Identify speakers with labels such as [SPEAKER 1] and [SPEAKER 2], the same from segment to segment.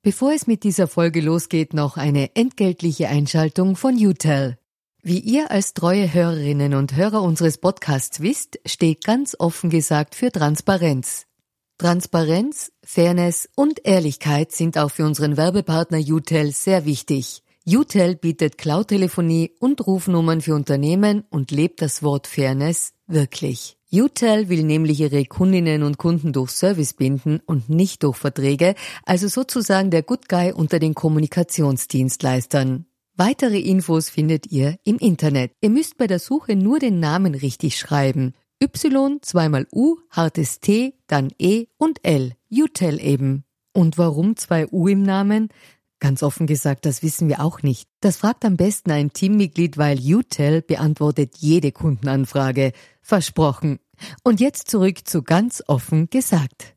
[SPEAKER 1] Bevor es mit dieser Folge losgeht, noch eine entgeltliche Einschaltung von UTEL. Wie ihr als treue Hörerinnen und Hörer unseres Podcasts wisst, steht ganz offen gesagt für Transparenz. Transparenz, Fairness und Ehrlichkeit sind auch für unseren Werbepartner UTEL sehr wichtig. UTEL bietet Cloud-Telefonie und Rufnummern für Unternehmen und lebt das Wort Fairness wirklich. UTEL will nämlich ihre Kundinnen und Kunden durch Service binden und nicht durch Verträge, also sozusagen der Good Guy unter den Kommunikationsdienstleistern. Weitere Infos findet ihr im Internet. Ihr müsst bei der Suche nur den Namen richtig schreiben. Y, zweimal U, hartes T, dann E und L. UTEL eben. Und warum 2 U im Namen? Ganz offen gesagt, das wissen wir auch nicht. Das fragt am besten ein Teammitglied, weil UTEL beantwortet jede Kundenanfrage. Versprochen. Und jetzt zurück zu ganz offen gesagt.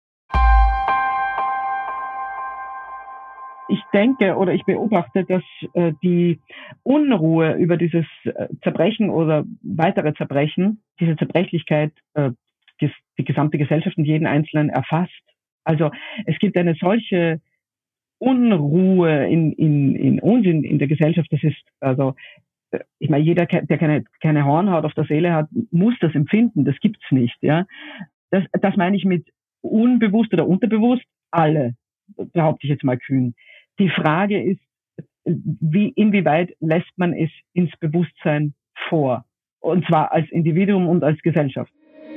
[SPEAKER 2] Ich denke oder ich beobachte, dass die Unruhe über dieses Zerbrechen oder weitere Zerbrechen, diese Zerbrechlichkeit, die gesamte Gesellschaft und jeden Einzelnen erfasst. Also es gibt eine solche Unruhe in uns, in der Gesellschaft. Das ist, also, ich meine, jeder, der keine Hornhaut auf der Seele hat, muss das empfinden. Das gibt's nicht, ja. Das meine ich mit unbewusst oder unterbewusst. Alle, behaupte ich jetzt mal kühn. Die Frage ist, inwieweit lässt man es ins Bewusstsein vor? Und zwar als Individuum und als Gesellschaft.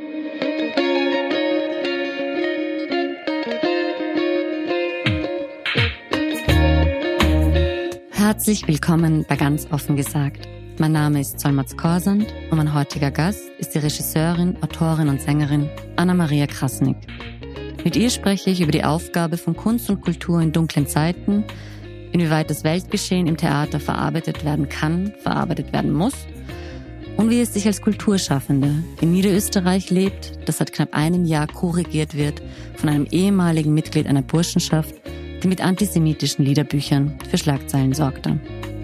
[SPEAKER 3] Herzlich willkommen bei Ganz offen gesagt. Mein Name ist Solmaz Korsand und mein heutiger Gast ist die Regisseurin, Autorin und Sängerin Anna-Maria Krasnick. Mit ihr spreche ich über die Aufgabe von Kunst und Kultur in dunklen Zeiten, inwieweit das Weltgeschehen im Theater verarbeitet werden kann, verarbeitet werden muss und wie es sich als Kulturschaffende in Niederösterreich lebt, das seit knapp einem Jahr co-regiert wird von einem ehemaligen Mitglied einer Burschenschaft, die mit antisemitischen Liederbüchern für Schlagzeilen sorgte.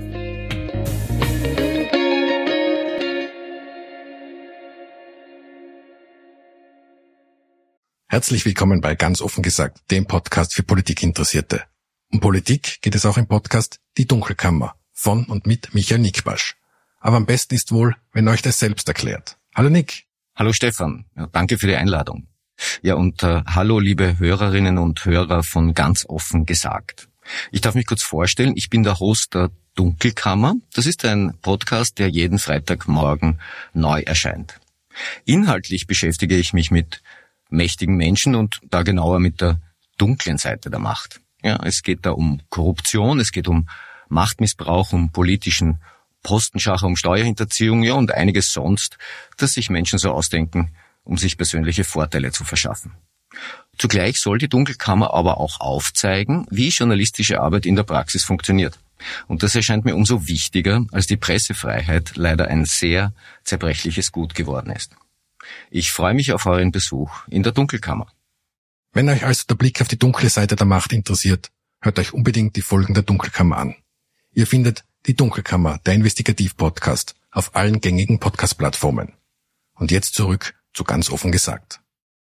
[SPEAKER 4] Herzlich willkommen bei Ganz offen gesagt, dem Podcast für Politikinteressierte. Um Politik geht es auch im Podcast Die Dunkelkammer von und mit Michael Nickbasch. Aber am besten ist wohl, wenn euch das selbst erklärt. Hallo Nick.
[SPEAKER 5] Hallo Stefan, ja, danke für die Einladung. Ja, und hallo liebe Hörerinnen und Hörer von Ganz offen gesagt. Ich darf mich kurz vorstellen, ich bin der Host der Dunkelkammer. Das ist ein Podcast, der jeden Freitagmorgen neu erscheint. Inhaltlich beschäftige ich mich mit mächtigen Menschen und da genauer mit der dunklen Seite der Macht. Ja, es geht da um Korruption, es geht um Machtmissbrauch, um politischen Postenschacher, um Steuerhinterziehung, ja, und einiges sonst, das sich Menschen so ausdenken, um sich persönliche Vorteile zu verschaffen. Zugleich soll die Dunkelkammer aber auch aufzeigen, wie journalistische Arbeit in der Praxis funktioniert. Und das erscheint mir umso wichtiger, als die Pressefreiheit leider ein sehr zerbrechliches Gut geworden ist. Ich freue mich auf euren Besuch in der Dunkelkammer.
[SPEAKER 4] Wenn euch also der Blick auf die dunkle Seite der Macht interessiert, hört euch unbedingt die Folgen der Dunkelkammer an. Ihr findet die Dunkelkammer, der Investigativ-Podcast, auf allen gängigen Podcast-Plattformen. Und jetzt zurück zu Ganz offen gesagt.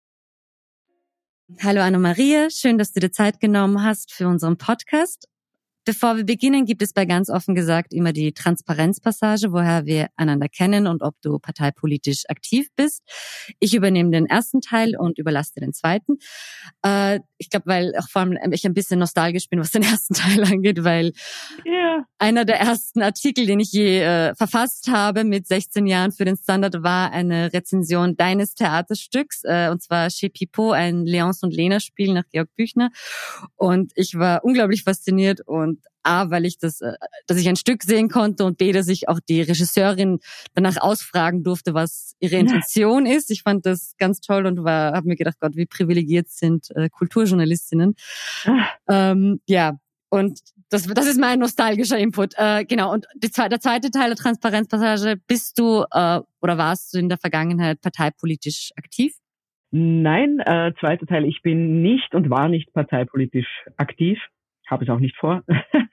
[SPEAKER 3] Hallo Anna-Maria, schön, dass du dir Zeit genommen hast für unseren Podcast. Bevor wir beginnen, gibt es bei Ganz offen gesagt immer die Transparenzpassage, woher wir einander kennen und ob du parteipolitisch aktiv bist. Ich übernehme den ersten Teil und überlasse dir den zweiten. Ich glaube, weil auch vor allem ich ein bisschen nostalgisch bin, was den ersten Teil angeht, weil einer der ersten Artikel, den ich je verfasst habe mit 16 Jahren für den Standard, war eine Rezension deines Theaterstücks, und zwar Chez Pipeau, ein Leonce und Lena Spiel nach Georg Büchner. Und ich war unglaublich fasziniert und A, weil ich dass ich ein Stück sehen konnte und B, dass ich auch die Regisseurin danach ausfragen durfte, was ihre Intention ist. Ich fand das ganz toll und habe mir gedacht, Gott, wie privilegiert sind Kulturjournalistinnen. Und das ist mein nostalgischer Input. Genau, und der zweite Teil der Transparenzpassage, bist du oder warst du in der Vergangenheit parteipolitisch aktiv?
[SPEAKER 2] Nein, zweiter Teil, ich bin nicht und war nicht parteipolitisch aktiv. Habe es auch nicht vor.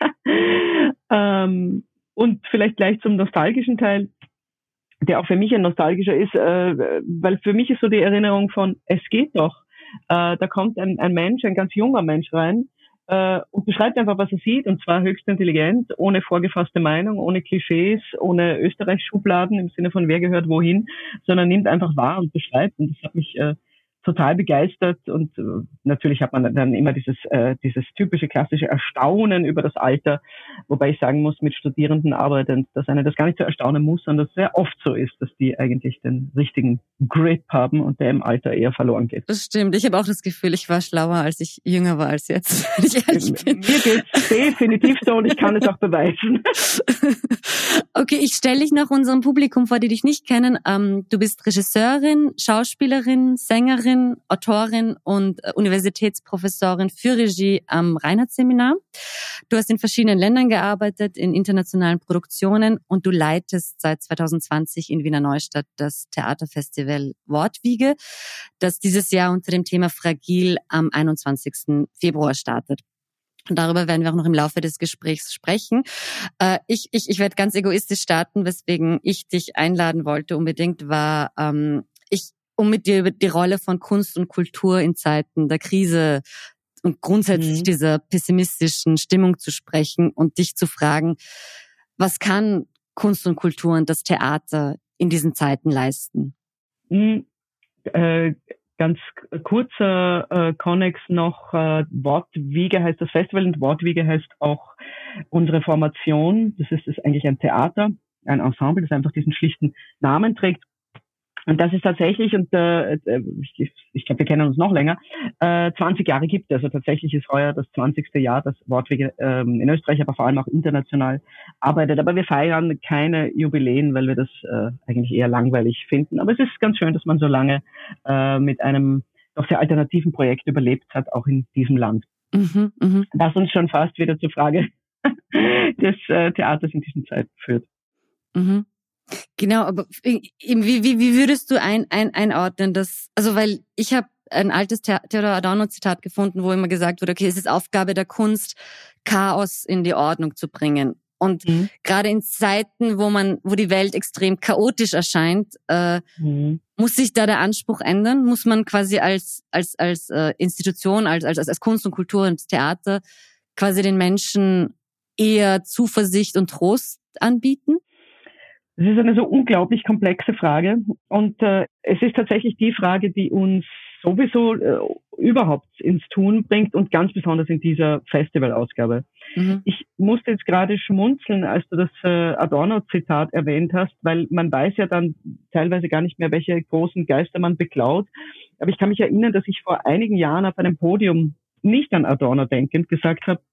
[SPEAKER 2] Und vielleicht gleich zum nostalgischen Teil, der auch für mich ein nostalgischer ist, weil für mich ist so die Erinnerung von, es geht doch. Da kommt ein Mensch, ein ganz junger Mensch rein und beschreibt einfach, was er sieht, und zwar höchst intelligent, ohne vorgefasste Meinung, ohne Klischees, ohne Österreich-Schubladen im Sinne von wer gehört wohin, sondern nimmt einfach wahr und beschreibt. Und das hat mich total begeistert, und natürlich hat man dann immer dieses typische klassische Erstaunen über das Alter, wobei ich sagen muss, mit Studierenden arbeitend, dass einer das gar nicht so erstaunen muss, sondern dass es sehr oft so ist, dass die eigentlich den richtigen Grip haben und der im Alter eher verloren geht.
[SPEAKER 3] Das stimmt. Ich habe auch das Gefühl, ich war schlauer, als ich jünger war als jetzt, wenn ich ehrlich bin.
[SPEAKER 2] Mir geht's definitiv so, und ich kann es auch beweisen.
[SPEAKER 3] Okay, ich stelle dich noch unserem Publikum vor, die dich nicht kennen. Du bist Regisseurin, Schauspielerin, Sängerin, Autorin und Universitätsprofessorin für Regie am Reinhardt-Seminar. Du hast in verschiedenen Ländern gearbeitet, in internationalen Produktionen, und du leitest seit 2020 in Wiener Neustadt das Theaterfestival Wortwiege, das dieses Jahr unter dem Thema Fragil am 21. Februar startet. Und darüber werden wir auch noch im Laufe des Gesprächs sprechen. Ich werde ganz egoistisch starten, weswegen ich dich einladen wollte unbedingt, war, um mit dir über die Rolle von Kunst und Kultur in Zeiten der Krise und grundsätzlich dieser pessimistischen Stimmung zu sprechen und dich zu fragen, was kann Kunst und Kultur und das Theater in diesen Zeiten leisten?
[SPEAKER 2] Ganz kurzer Konnex noch, Wortwiege heißt das Festival, und Wortwiege heißt auch unsere Formation. Das ist eigentlich ein Theater, ein Ensemble, das einfach diesen schlichten Namen trägt. Und das ist tatsächlich, und ich glaube, wir kennen uns noch länger, 20 Jahre gibt es. Also tatsächlich ist heuer das 20. Jahr, das Wortwege in Österreich, aber vor allem auch international arbeitet. Aber wir feiern keine Jubiläen, weil wir das eigentlich eher langweilig finden. Aber es ist ganz schön, dass man so lange mit einem doch sehr alternativen Projekt überlebt hat, auch in diesem Land. Was uns schon fast wieder zur Frage des Theaters in diesen Zeiten führt.
[SPEAKER 3] Genau, aber wie würdest du einordnen, das, also weil ich habe ein altes Theodor Adorno-Zitat gefunden, wo immer gesagt wurde, okay, es ist Aufgabe der Kunst, Chaos in die Ordnung zu bringen. Und gerade in Zeiten, wo die Welt extrem chaotisch erscheint, muss sich da der Anspruch ändern? Muss man quasi als Institution, als Kunst und Kultur und Theater quasi den Menschen eher Zuversicht und Trost anbieten?
[SPEAKER 2] Das ist eine so unglaublich komplexe Frage, und es ist tatsächlich die Frage, die uns sowieso überhaupt ins Tun bringt, und ganz besonders in dieser Festivalausgabe. Ich musste jetzt gerade schmunzeln, als du das Adorno-Zitat erwähnt hast, weil man weiß ja dann teilweise gar nicht mehr, welche großen Geister man beklaut. Aber ich kann mich erinnern, dass ich vor einigen Jahren auf einem Podium nicht an Adorno denkend gesagt habe,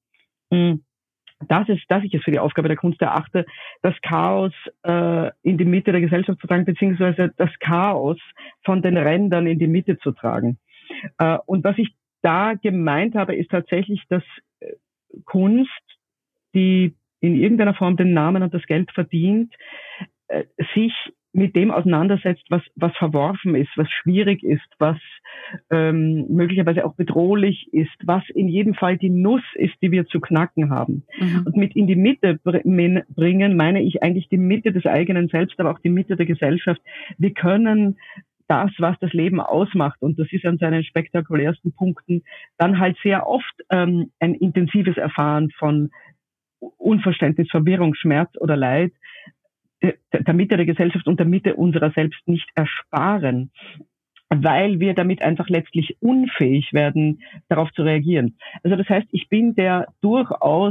[SPEAKER 2] dass ich es für die Aufgabe der Kunst erachte, das Chaos in die Mitte der Gesellschaft zu tragen, beziehungsweise das Chaos von den Rändern in die Mitte zu tragen. Und was ich da gemeint habe, ist tatsächlich, dass Kunst, die in irgendeiner Form den Namen und das Geld verdient, sich mit dem auseinandersetzt, was verworfen ist, was schwierig ist, was möglicherweise auch bedrohlich ist, was in jedem Fall die Nuss ist, die wir zu knacken haben. Und mit in die Mitte bringen, meine ich eigentlich die Mitte des eigenen Selbst, aber auch die Mitte der Gesellschaft. Wir können das, was das Leben ausmacht, und das ist an seinen spektakulärsten Punkten, dann halt sehr oft ein intensives Erfahren von Unverständnis, Verwirrung, Schmerz oder Leid, der Mitte der Gesellschaft und der Mitte unserer selbst nicht ersparen, weil wir damit einfach letztlich unfähig werden, darauf zu reagieren. Also das heißt, ich bin der durchaus,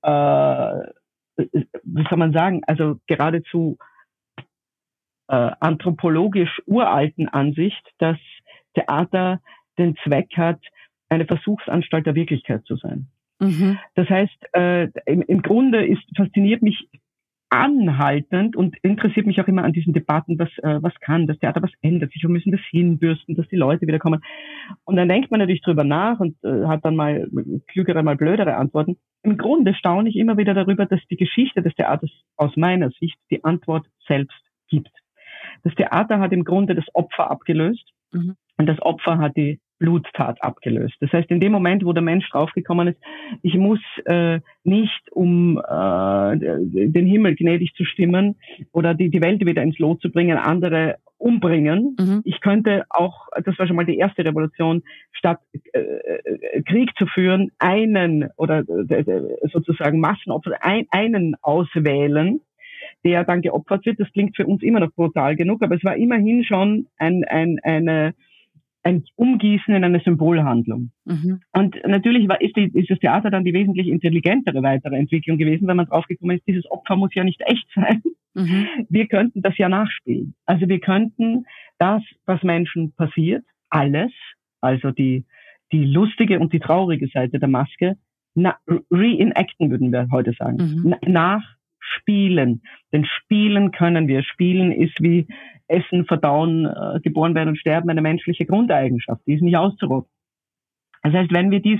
[SPEAKER 2] wie soll man sagen, also geradezu anthropologisch uralten Ansicht, dass Theater den Zweck hat, eine Versuchsanstalt der Wirklichkeit zu sein. Das heißt, im Grunde fasziniert mich anhaltend und interessiert mich auch immer an diesen Debatten, was kann das Theater, was ändert sich, wo müssen wir das hinbürsten, dass die Leute wiederkommen. Und dann denkt man natürlich drüber nach und hat dann mal klügere, mal blödere Antworten. Im Grunde staune ich immer wieder darüber, dass die Geschichte des Theaters aus meiner Sicht die Antwort selbst gibt. Das Theater hat im Grunde das Opfer abgelöst, und das Opfer hat die Bluttat abgelöst. Das heißt, in dem Moment, wo der Mensch draufgekommen ist, ich muss nicht, um den Himmel gnädig zu stimmen oder die Welt wieder ins Lot zu bringen, andere umbringen. Mhm. Ich könnte auch, das war schon mal die erste Revolution, statt Krieg zu führen, einen oder sozusagen Massenopfer, einen auswählen, der dann geopfert wird. Das klingt für uns immer noch brutal genug, aber es war immerhin schon ein Umgießen in eine Symbolhandlung. Mhm. Und natürlich ist das Theater dann die wesentlich intelligentere weitere Entwicklung gewesen, weil man draufgekommen ist, dieses Opfer muss ja nicht echt sein. Mhm. Wir könnten das ja nachspielen. Also wir könnten das, was Menschen passiert, alles, also die lustige und die traurige Seite der Maske, reenacten, würden wir heute sagen. Nachspielen. Denn spielen können wir. Spielen ist wie Essen, Verdauen, geboren werden und sterben eine menschliche Grundeigenschaft. Die ist nicht auszurotten. Das heißt, wenn wir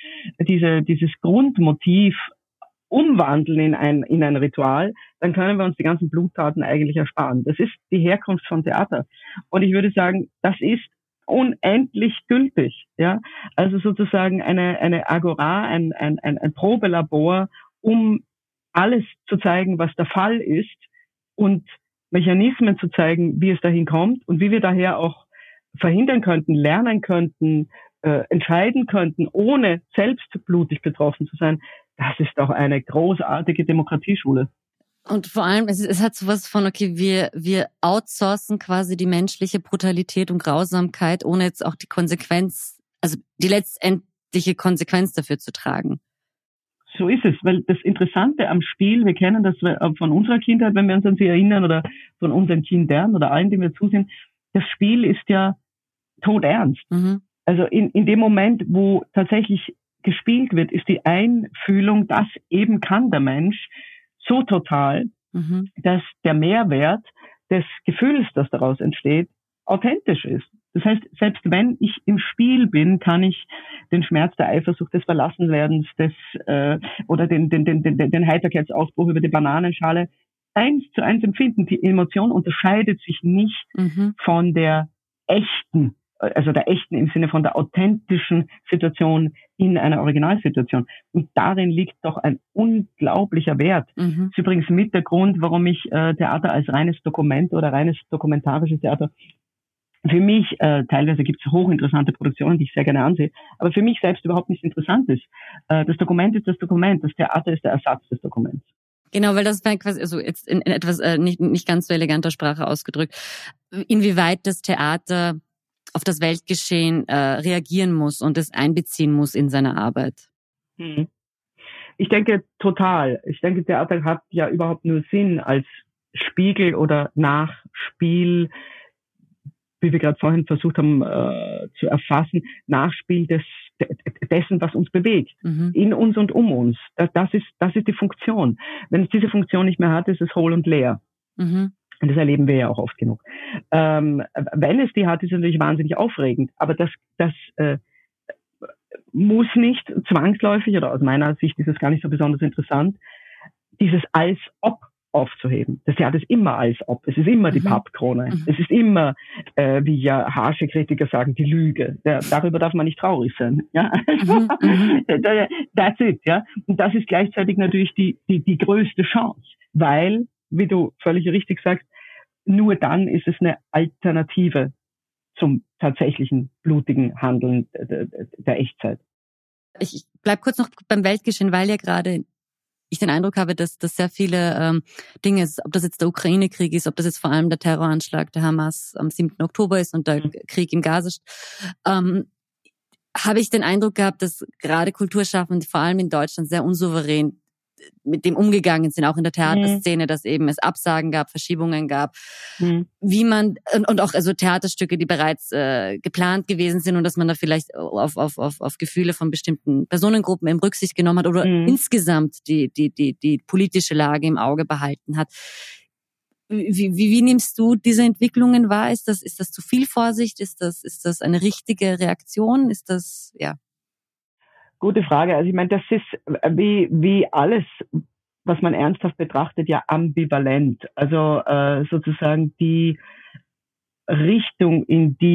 [SPEAKER 2] dieses Grundmotiv umwandeln in ein Ritual, dann können wir uns die ganzen Bluttaten eigentlich ersparen. Das ist die Herkunft von Theater. Und ich würde sagen, das ist unendlich gültig. Ja, also sozusagen eine Agora, ein Probelabor, um alles zu zeigen, was der Fall ist und Mechanismen zu zeigen, wie es dahin kommt und wie wir daher auch verhindern könnten, lernen könnten, entscheiden könnten, ohne selbst blutig betroffen zu sein. Das ist doch eine großartige Demokratieschule.
[SPEAKER 3] Und vor allem, es hat sowas von, okay, wir outsourcen quasi die menschliche Brutalität und Grausamkeit, ohne jetzt auch die Konsequenz, also die letztendliche Konsequenz dafür zu tragen.
[SPEAKER 2] So ist es, weil das Interessante am Spiel, wir kennen das von unserer Kindheit, wenn wir uns an sie erinnern, oder von unseren Kindern oder allen, denen wir zusehen, das Spiel ist ja todernst. Mhm. Also in dem Moment, wo tatsächlich gespielt wird, ist die Einfühlung, das eben kann der Mensch, so total, dass der Mehrwert des Gefühls, das daraus entsteht, authentisch ist. Das heißt, selbst wenn ich im Spiel bin, kann ich den Schmerz der Eifersucht, des Verlassenwerdens, oder den Heiterkeitsausbruch über die Bananenschale 1:1 empfinden. Die Emotion unterscheidet sich nicht von der echten, also der echten im Sinne von der authentischen Situation in einer Originalsituation. Und darin liegt doch ein unglaublicher Wert. Das ist übrigens mit der Grund, warum ich Theater als reines Dokument oder reines dokumentarisches Theater, für mich, teilweise gibt es hochinteressante Produktionen, die ich sehr gerne ansehe, aber für mich selbst überhaupt nicht interessant ist. Das Dokument ist das Dokument, das Theater ist der Ersatz des Dokuments.
[SPEAKER 3] Genau, weil das wäre quasi, also jetzt in etwas nicht ganz so eleganter Sprache ausgedrückt, inwieweit das Theater auf das Weltgeschehen reagieren muss und es einbeziehen muss in seine Arbeit.
[SPEAKER 2] Ich denke total. Ich denke, Theater hat ja überhaupt nur Sinn als Spiegel oder Nachspiel, wie wir gerade vorhin versucht haben zu erfassen, Nachspiel dessen, was uns bewegt, in uns und um uns. Das ist die Funktion. Wenn es diese Funktion nicht mehr hat, ist es hohl und leer. Und das erleben wir ja auch oft genug. Wenn es die hat, ist es natürlich wahnsinnig aufregend. Aber das muss nicht zwangsläufig, oder aus meiner Sicht ist es gar nicht so besonders interessant, dieses Als-Ob aufzuheben. Das Theater ist immer als ob. Es ist immer die Pappkrone. Es ist immer, wie ja harsche Kritiker sagen, die Lüge. Darüber darf man nicht traurig sein. Ja? That's it. Ja? Und das ist gleichzeitig natürlich die größte Chance, weil, wie du völlig richtig sagst, nur dann ist es eine Alternative zum tatsächlichen blutigen Handeln der Echtzeit.
[SPEAKER 3] Ich bleib kurz noch beim Weltgeschehen, weil ja gerade ich den Eindruck habe, dass sehr viele Dinge, ob das jetzt der Ukraine-Krieg ist, ob das jetzt vor allem der Terroranschlag der Hamas am 7. Oktober ist und der Krieg im Gaza, habe ich den Eindruck gehabt, dass gerade Kulturschaffende, vor allem in Deutschland, sehr unsouverän mit dem umgegangen sind, auch in der Theaterszene, dass eben es Absagen gab, Verschiebungen gab, wie man, und auch also Theaterstücke, die bereits geplant gewesen sind und dass man da vielleicht auf Gefühle von bestimmten Personengruppen eben Rücksicht genommen hat oder insgesamt die politische Lage im Auge behalten hat. Wie nimmst du diese Entwicklungen wahr? Ist das zu viel Vorsicht? Ist das eine richtige Reaktion? Ist das, ja?
[SPEAKER 2] Gute Frage. Also ich meine, das ist wie alles, was man ernsthaft betrachtet, ja ambivalent. Also sozusagen die Richtung, in die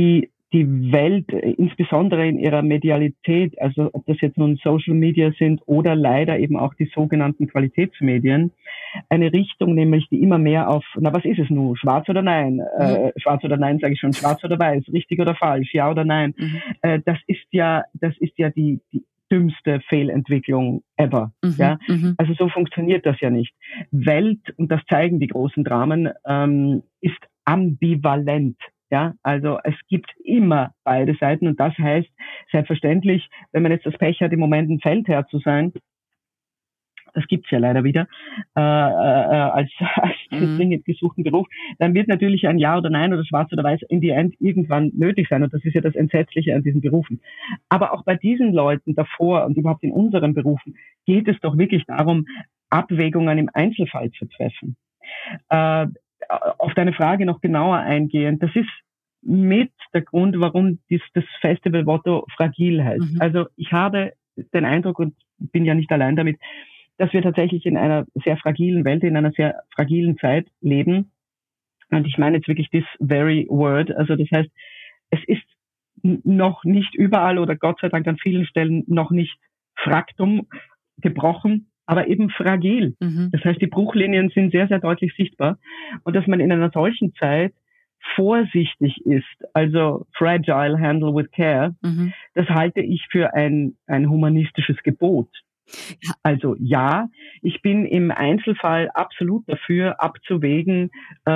[SPEAKER 2] die Welt, insbesondere in ihrer Medialität, also ob das jetzt nun Social Media sind oder leider eben auch die sogenannten Qualitätsmedien, eine Richtung nämlich, die immer mehr auf, na was ist es nun, schwarz oder nein, schwarz oder nein sage ich schon, schwarz oder weiß, richtig oder falsch, ja oder nein, das ist ja die dümmste Fehlentwicklung ever. Ja? Also so funktioniert das ja nicht. Welt, und das zeigen die großen Dramen, ist ambivalent. Ja, also es gibt immer beide Seiten, und das heißt selbstverständlich, wenn man jetzt das Pech hat, im Moment ein Feldherr zu sein, das gibt's ja leider wieder, als dringend gesuchten Beruf, dann wird natürlich ein Ja oder Nein oder Schwarz oder Weiß in die End irgendwann nötig sein, und das ist ja das Entsetzliche an diesen Berufen. Aber auch bei diesen Leuten davor und überhaupt in unseren Berufen geht es doch wirklich darum, Abwägungen im Einzelfall zu treffen. Auf deine Frage noch genauer eingehen, das ist mit der Grund, warum das Festival-Motto fragil heißt. Also ich habe den Eindruck, und bin ja nicht allein damit, dass wir tatsächlich in einer sehr fragilen Welt, in einer sehr fragilen Zeit leben. Und ich meine jetzt wirklich this very word. Also das heißt, es ist noch nicht überall oder Gott sei Dank an vielen Stellen noch nicht fraktum gebrochen, aber eben fragil. Das heißt, die Bruchlinien sind sehr, sehr deutlich sichtbar. Und dass man in einer solchen Zeit vorsichtig ist, also fragile, handle with care, das halte ich für ein humanistisches Gebot. Also ja, ich bin im Einzelfall absolut dafür, abzuwägen,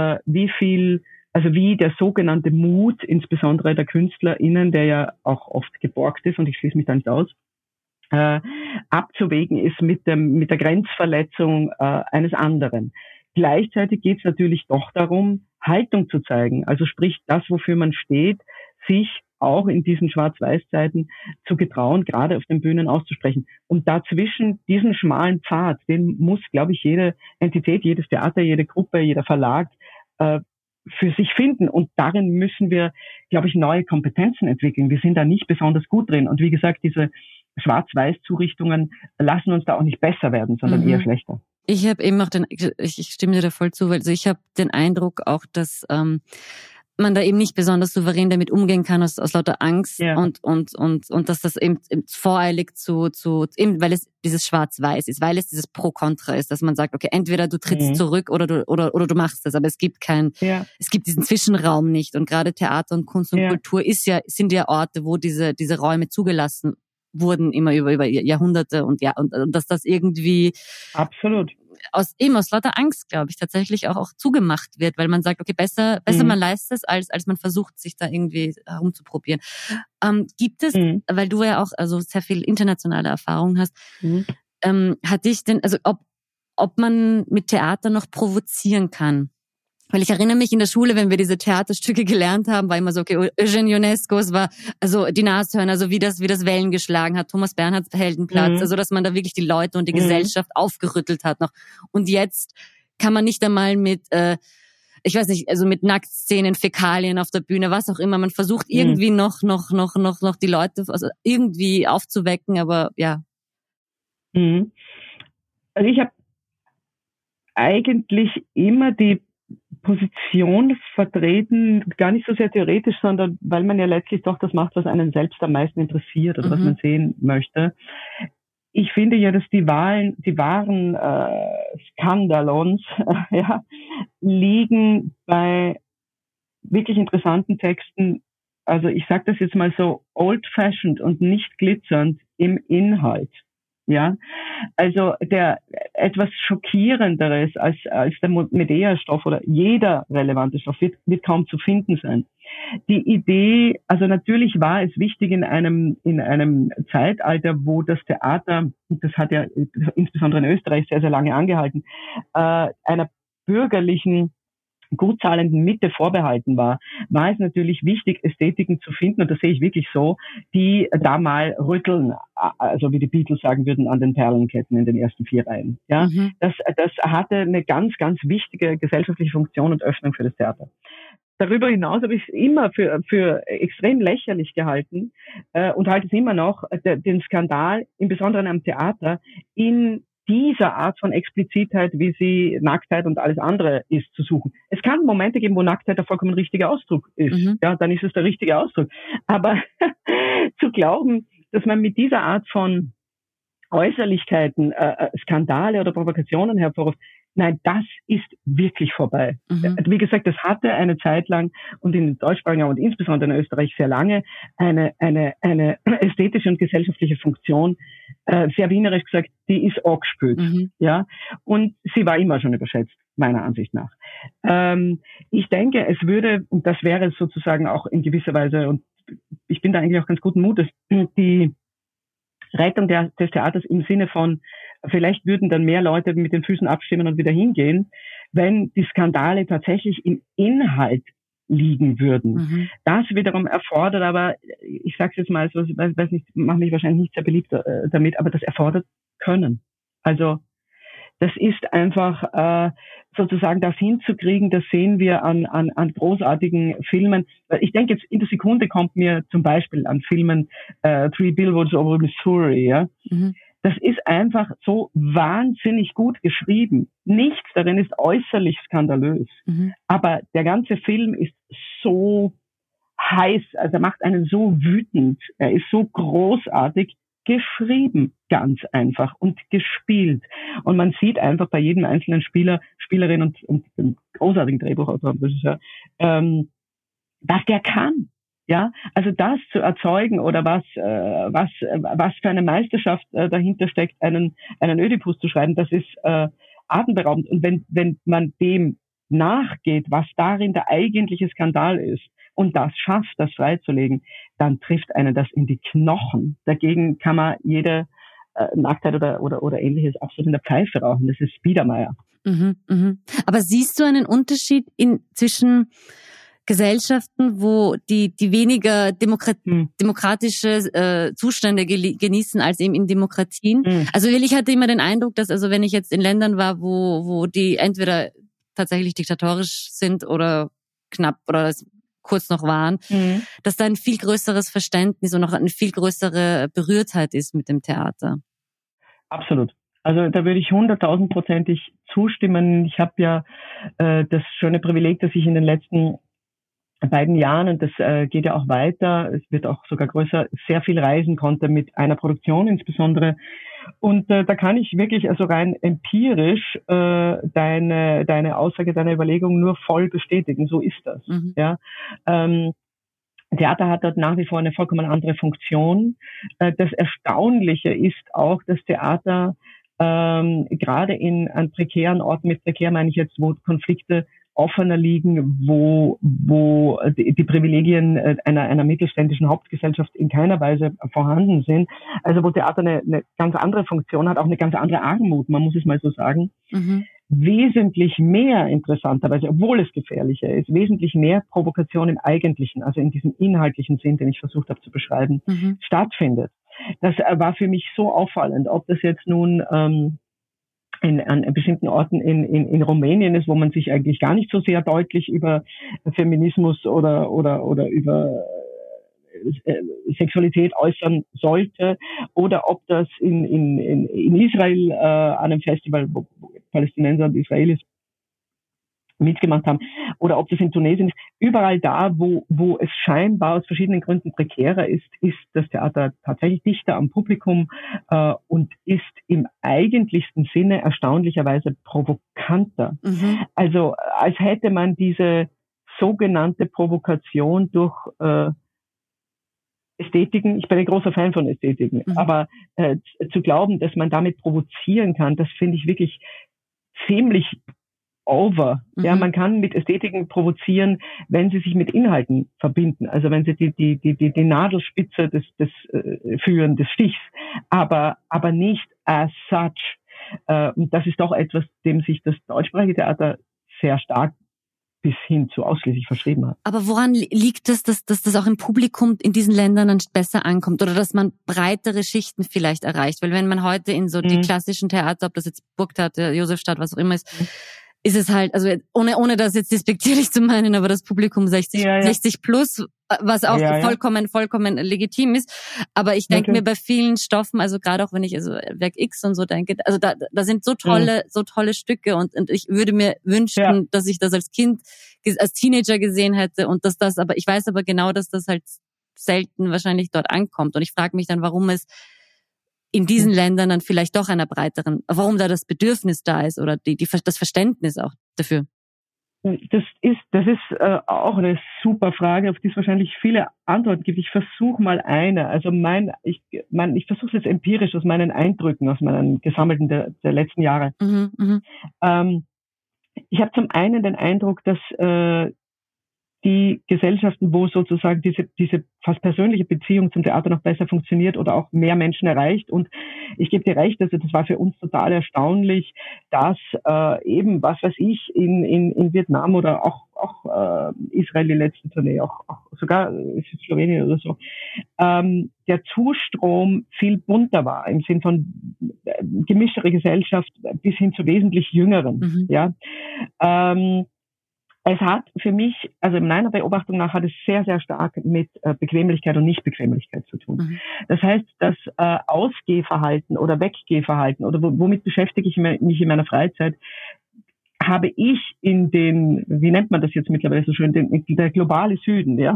[SPEAKER 2] wie der sogenannte Mut, insbesondere der KünstlerInnen, der ja auch oft geborgt ist, und ich schließe mich da nicht aus, abzuwägen ist mit der Grenzverletzung eines anderen. Gleichzeitig geht es natürlich doch darum, Haltung zu zeigen. Also sprich, das, wofür man steht, sich auch in diesen Schwarz-Weiß-Zeiten zu getrauen, gerade auf den Bühnen auszusprechen. Und dazwischen diesen schmalen Pfad, den muss, glaube ich, jede Entität, jedes Theater, jede Gruppe, jeder Verlag für sich finden. Und darin müssen wir, glaube ich, neue Kompetenzen entwickeln. Wir sind da nicht besonders gut drin. Und wie gesagt, diese Schwarz-Weiß-Zurichtungen lassen uns da auch nicht besser werden, sondern eher schlechter.
[SPEAKER 3] Ich habe eben auch ich stimme dir da voll zu, also ich habe den Eindruck auch, dass man da eben nicht besonders souverän damit umgehen kann aus lauter Angst und dass das eben voreilig eben weil es dieses Schwarz-Weiß ist, weil es dieses Pro-Kontra ist, dass man sagt, okay, entweder du trittst zurück oder du machst das, aber es gibt es gibt diesen Zwischenraum nicht, und gerade Theater und Kunst und Kultur sind ja Orte, wo diese Räume zugelassen wurden immer über Jahrhunderte und dass das irgendwie
[SPEAKER 2] absolut
[SPEAKER 3] aus lauter Angst, glaube ich, tatsächlich auch zugemacht wird, weil man sagt, okay, besser man leistet es, als man versucht, sich da irgendwie herumzuprobieren. Gibt es, weil du ja auch also sehr viel internationale Erfahrung hast, hat dich denn, also ob man mit Theater noch provozieren kann? Weil ich erinnere mich in der Schule, wenn wir diese Theaterstücke gelernt haben, war immer so, okay, Eugène Ionesco, es war also die Nashörner, also wie das Wellen geschlagen hat, Thomas Bernhards Heldenplatz, also dass man da wirklich die Leute und die Gesellschaft aufgerüttelt hat noch. Und jetzt kann man nicht einmal mit, ich weiß nicht, also mit Nacktszenen, Fäkalien auf der Bühne, was auch immer, man versucht irgendwie noch die Leute also irgendwie aufzuwecken, aber ja.
[SPEAKER 2] Also ich habe eigentlich immer die Position vertreten, gar nicht so sehr theoretisch, sondern weil man ja letztlich doch das macht, was einen selbst am meisten interessiert oder was man sehen möchte. Ich finde ja, dass die wahren Skandalons liegen bei wirklich interessanten Texten. Also ich sage das jetzt mal so old-fashioned und nicht glitzernd im Inhalt. Ja, also der etwas schockierenderes als der Medea-Stoff oder jeder relevante Stoff wird kaum zu finden sein. Die Idee, also natürlich war es wichtig in einem Zeitalter, wo das Theater, und das hat ja insbesondere in Österreich sehr, sehr lange angehalten, einer bürgerlichen gut zahlenden Mitte vorbehalten war es natürlich wichtig, Ästhetiken zu finden, und das sehe ich wirklich so, die da mal rütteln, also wie die Beatles sagen würden, an den Perlenketten in den ersten 4 Reihen. Ja, das hatte eine ganz, ganz wichtige gesellschaftliche Funktion und Öffnung für das Theater. Darüber hinaus habe ich es immer für extrem lächerlich gehalten und halte es immer noch, den Skandal, im Besonderen am Theater, in dieser Art von Explizitheit, wie sie Nacktheit und alles andere ist, zu suchen. Es kann Momente geben, wo Nacktheit der vollkommen richtige Ausdruck ist. Ja, dann ist es der richtige Ausdruck. Aber zu glauben, dass man mit dieser Art von Äußerlichkeiten Skandale oder Provokationen hervorruft, nein, das ist wirklich vorbei. Wie gesagt, das hatte eine Zeit lang und in deutschsprachigen und insbesondere in Österreich sehr lange eine ästhetische und gesellschaftliche Funktion, sehr wienerisch gesagt, die ist angespült. Ja, und sie war immer schon überschätzt, meiner Ansicht nach. Ich denke, es würde, und das wäre sozusagen auch in gewisser Weise, und ich bin da eigentlich auch ganz guten Mutes, die Rettung des Theaters im Sinne von, vielleicht würden dann mehr Leute mit den Füßen abstimmen und wieder hingehen, wenn die Skandale tatsächlich im Inhalt liegen würden. Das wiederum erfordert aber, ich sage es jetzt mal, so, ich weiß nicht, mache mich wahrscheinlich nicht sehr beliebt damit, aber das erfordert Können. Also das ist einfach sozusagen das hinzukriegen, das sehen wir an großartigen Filmen. Ich denke jetzt in der Sekunde kommt mir zum Beispiel an Filmen Three Billboards Over Missouri, ja. Das ist einfach so wahnsinnig gut geschrieben. Nichts darin ist äußerlich skandalös. Aber der ganze Film ist so heiß, also er macht einen so wütend. Er ist so großartig geschrieben, ganz einfach, und gespielt. Und man sieht einfach bei jedem einzelnen Spieler, Spielerin und dem großartigen Drehbuchautor, das ist ja, was der kann. Ja, also das zu erzeugen oder was für eine Meisterschaft dahinter steckt, einen Ödipus zu schreiben, das ist atemberaubend. Und wenn man dem nachgeht, was darin der eigentliche Skandal ist und das schafft, das freizulegen, dann trifft einen das in die Knochen. Dagegen kann man jede Nacktheit oder ähnliches absolut in der Pfeife rauchen. Das ist Biedermeier.
[SPEAKER 3] Aber siehst du einen Unterschied zwischen Gesellschaften, wo die weniger demokratische Zustände genießen als eben in Demokratien? Also ich hatte immer den Eindruck, dass, also wenn ich jetzt in Ländern war, wo die entweder tatsächlich diktatorisch sind oder knapp oder kurz noch waren, dass da ein viel größeres Verständnis und noch eine viel größere Berührtheit ist mit dem Theater.
[SPEAKER 2] Absolut. Also da würde ich 100.000%ig zustimmen. Ich habe ja das schöne Privileg, dass ich in den letzten beiden Jahren, und das geht ja auch weiter, es wird auch sogar größer, sehr viel reisen konnte mit einer Produktion insbesondere. Und da kann ich wirklich also rein empirisch deine Aussage, deine Überlegung nur voll bestätigen. So ist das. Ja. Theater hat dort nach wie vor eine vollkommen andere Funktion. Das Erstaunliche ist auch, dass Theater gerade an prekären Orten, mit prekär meine ich jetzt, wo Konflikte offener liegen, wo die Privilegien einer mittelständischen Hauptgesellschaft in keiner Weise vorhanden sind. Also wo Theater eine ganz andere Funktion hat, auch eine ganz andere Armut, man muss es mal so sagen. Wesentlich mehr interessanterweise, obwohl es gefährlicher ist, wesentlich mehr Provokation im Eigentlichen, also in diesem inhaltlichen Sinn, den ich versucht habe zu beschreiben, stattfindet. Das war für mich so auffallend, ob das jetzt nun an bestimmten Orten in Rumänien ist, wo man sich eigentlich gar nicht so sehr deutlich über Feminismus oder über Sexualität äußern sollte, oder ob das in Israel an einem Festival, wo Palästinenser und Israelis mitgemacht haben, oder ob das in Tunesien ist. Überall da, wo es scheinbar aus verschiedenen Gründen prekärer ist das Theater tatsächlich dichter am Publikum und ist im eigentlichsten Sinne erstaunlicherweise provokanter. Also als hätte man diese sogenannte Provokation durch Ästhetiken, ich bin ein großer Fan von Ästhetiken, aber zu glauben, dass man damit provozieren kann, das finde ich wirklich ziemlich over. Ja, man kann mit Ästhetiken provozieren, wenn sie sich mit Inhalten verbinden. Also wenn sie die Nadelspitze des führen, des Stichs, aber nicht as such. Und das ist doch etwas, dem sich das deutschsprachige Theater sehr stark bis hin zu ausschließlich verschrieben hat.
[SPEAKER 3] Aber woran liegt es, dass das auch im Publikum in diesen Ländern dann besser ankommt oder dass man breitere Schichten vielleicht erreicht? Weil wenn man heute in so die klassischen Theater, ob das jetzt Burgtheater, Josefstadt, was auch immer ist es halt, also ohne das jetzt despektierlich zu meinen, aber das Publikum 60 plus was auch vollkommen legitim ist. Aber ich denke mir bei vielen Stoffen, also gerade auch wenn ich also Werk X und so denke, also da sind so tolle Stücke und ich würde mir wünschen, dass ich das als Kind, als Teenager gesehen hätte und aber ich weiß aber genau, dass das halt selten wahrscheinlich dort ankommt und ich frage mich dann, warum es in diesen Ländern dann vielleicht doch warum da das Bedürfnis da ist oder das Verständnis auch dafür.
[SPEAKER 2] Das ist auch eine super Frage, auf die es wahrscheinlich viele Antworten gibt. Ich versuche mal eine. Also ich versuche es jetzt empirisch aus meinen Eindrücken, aus meinen gesammelten der letzten Jahre. Ich habe zum einen den Eindruck, dass die Gesellschaften, wo sozusagen diese fast persönliche Beziehung zum Theater noch besser funktioniert oder auch mehr Menschen erreicht. Und ich gebe dir recht, also das war für uns total erstaunlich, dass eben, was weiß ich, in Vietnam oder auch Israel die letzte Tournee, auch sogar Slowenien oder so, der Zustrom viel bunter war, im Sinn von gemischtere Gesellschaft bis hin zu wesentlich Jüngeren. Ja. Es hat für mich, also in meiner Beobachtung nach, hat es sehr, sehr stark mit Bequemlichkeit und Nichtbequemlichkeit zu tun. Das heißt, das Ausgehverhalten oder Weggehverhalten oder womit beschäftige ich mich in meiner Freizeit, habe ich in den, wie nennt man das jetzt mittlerweile so schön, der globale Süden, ja,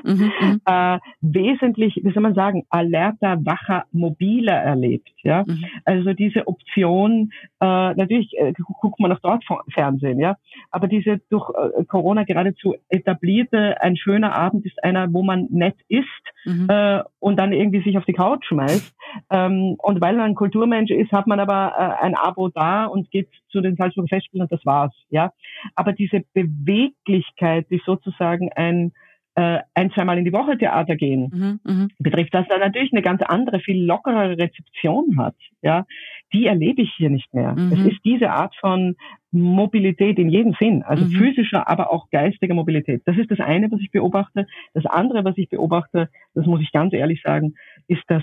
[SPEAKER 2] wesentlich, wie soll man sagen, alerter, wacher, mobiler erlebt, ja. Also diese Option, natürlich guckt man auch dort Fernsehen, ja, aber diese durch Corona geradezu etablierte, ein schöner Abend ist einer, wo man nett isst und dann irgendwie sich auf die Couch schmeißt. Und weil man ein Kulturmensch ist, hat man aber ein Abo da und geht zu den Salzburger Festspielen und das war's, ja. Aber diese Beweglichkeit, die sozusagen ein, zweimal in die Woche Theater gehen, betrifft, dass da natürlich eine ganz andere, viel lockerere Rezeption hat, ja. Die erlebe ich hier nicht mehr. Es ist diese Art von Mobilität in jedem Sinn, also physischer, aber auch geistiger Mobilität. Das ist das eine, was ich beobachte. Das andere, was ich beobachte, das muss ich ganz ehrlich sagen, ist, dass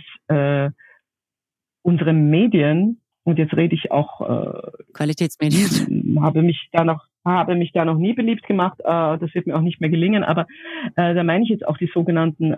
[SPEAKER 2] unsere Medien, und jetzt rede ich auch
[SPEAKER 3] Qualitätsmedien,
[SPEAKER 2] habe mich da noch nie beliebt gemacht, das wird mir auch nicht mehr gelingen, aber da meine ich jetzt auch die sogenannten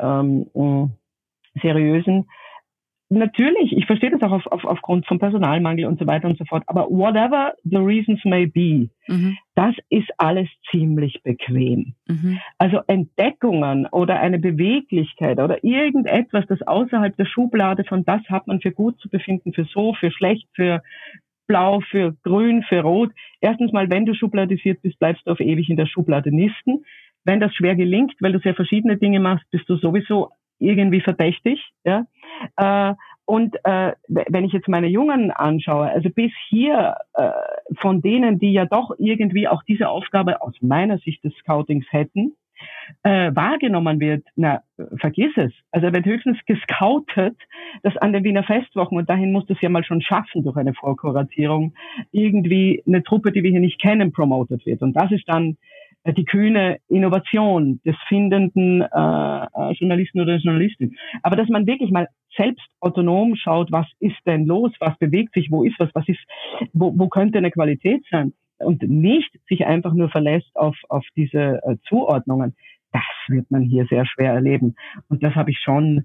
[SPEAKER 2] seriösen. Natürlich, ich verstehe das auch aufgrund von Personalmangel und so weiter und so fort, aber whatever the reasons may be, das ist alles ziemlich bequem. Also Entdeckungen oder eine Beweglichkeit oder irgendetwas, das außerhalb der Schublade von das hat man für gut zu befinden, für so, für schlecht, für blau, für grün, für rot. Erstens mal, wenn du schubladisiert bist, bleibst du auf ewig in der Schublade nisten. Wenn das schwer gelingt, weil du sehr verschiedene Dinge machst, bist du sowieso irgendwie verdächtig, ja. Und wenn ich jetzt meine Jungen anschaue, also bis hier von denen, die ja doch irgendwie auch diese Aufgabe aus meiner Sicht des Scoutings hätten, wahrgenommen wird, vergiss es. Also wird höchstens gescoutet, dass an den Wiener Festwochen, und dahin musst du es ja mal schon schaffen durch eine Vorkuratierung, irgendwie eine Truppe, die wir hier nicht kennen, promotet wird. Und das ist dann die kühne Innovation des findenden Journalisten oder Journalistin. Aber dass man wirklich mal selbst autonom schaut, was ist denn los, was bewegt sich, wo ist was ist, wo könnte eine Qualität sein und nicht sich einfach nur verlässt auf diese Zuordnungen, das wird man hier sehr schwer erleben. Und das habe ich schon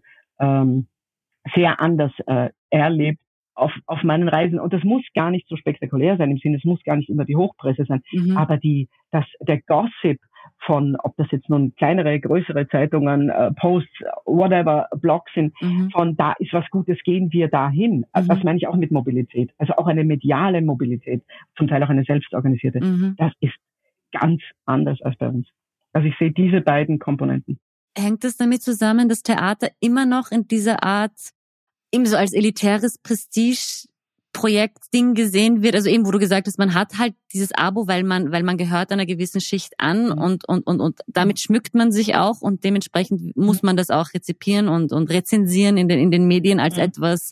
[SPEAKER 2] sehr anders erlebt auf meinen Reisen. Und das muss gar nicht so spektakulär sein, im Sinne, es muss gar nicht immer die Hochpresse sein. Aber der Gossip von, ob das jetzt nun kleinere, größere Zeitungen, Posts, whatever, Blogs sind, von da ist was Gutes, gehen wir dahin. Also das meine ich auch mit Mobilität. Also auch eine mediale Mobilität, zum Teil auch eine selbstorganisierte. Das ist ganz anders als bei uns. Also ich sehe diese beiden Komponenten.
[SPEAKER 3] Hängt es damit zusammen, dass Theater immer noch in dieser Art eben so als elitäres Prestige-Projekt-Ding gesehen wird, also eben, wo du gesagt hast, man hat halt dieses Abo, weil man gehört einer gewissen Schicht an und damit schmückt man sich auch und dementsprechend muss man das auch rezipieren und rezensieren in den Medien als etwas,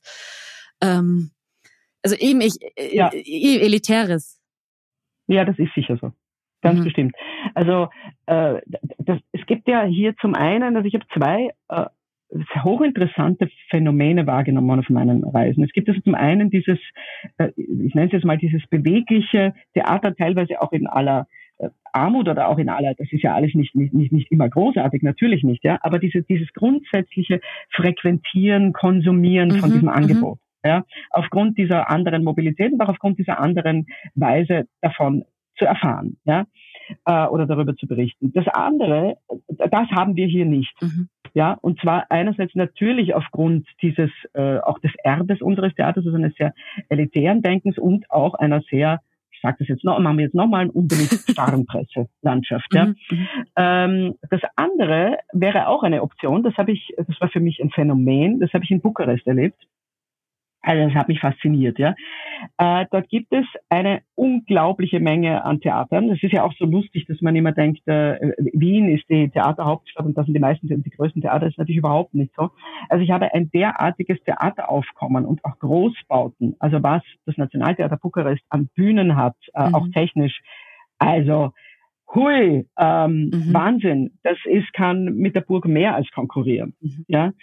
[SPEAKER 3] also eben elitäres.
[SPEAKER 2] Ja, das ist sicher so. Ganz bestimmt. Also es gibt ja hier zum einen, also ich habe zwei hochinteressante Phänomene wahrgenommen auf meinen Reisen. Es gibt also zum einen dieses, ich nenne es jetzt mal dieses bewegliche Theater, teilweise auch in aller Armut oder auch in aller, das ist ja alles nicht immer großartig, natürlich nicht, ja, aber dieses grundsätzliche Frequentieren, Konsumieren von diesem Angebot, ja, aufgrund dieser anderen Mobilität und auch aufgrund dieser anderen Weise davon zu erfahren, ja, oder darüber zu berichten. Das andere, das haben wir hier nicht. Ja, und zwar einerseits natürlich aufgrund dieses, auch des Erbes unseres Theaters, also eines sehr elitären Denkens und auch einer sehr, ich sage das jetzt noch, machen wir jetzt nochmal, unbedingt starren Presselandschaft, ja. Das andere wäre auch eine Option, das war für mich ein Phänomen, das habe ich in Bukarest erlebt. Also das hat mich fasziniert, ja. Dort gibt es eine unglaubliche Menge an Theatern. Das ist ja auch so lustig, dass man immer denkt, Wien ist die Theaterhauptstadt und das sind die größten Theater. Das ist natürlich überhaupt nicht so. Also ich habe ein derartiges Theateraufkommen und auch Großbauten, also was das Nationaltheater Bukarest an Bühnen hat, auch technisch. Also hui, Wahnsinn. Das kann mit der Burg mehr als konkurrieren, ja.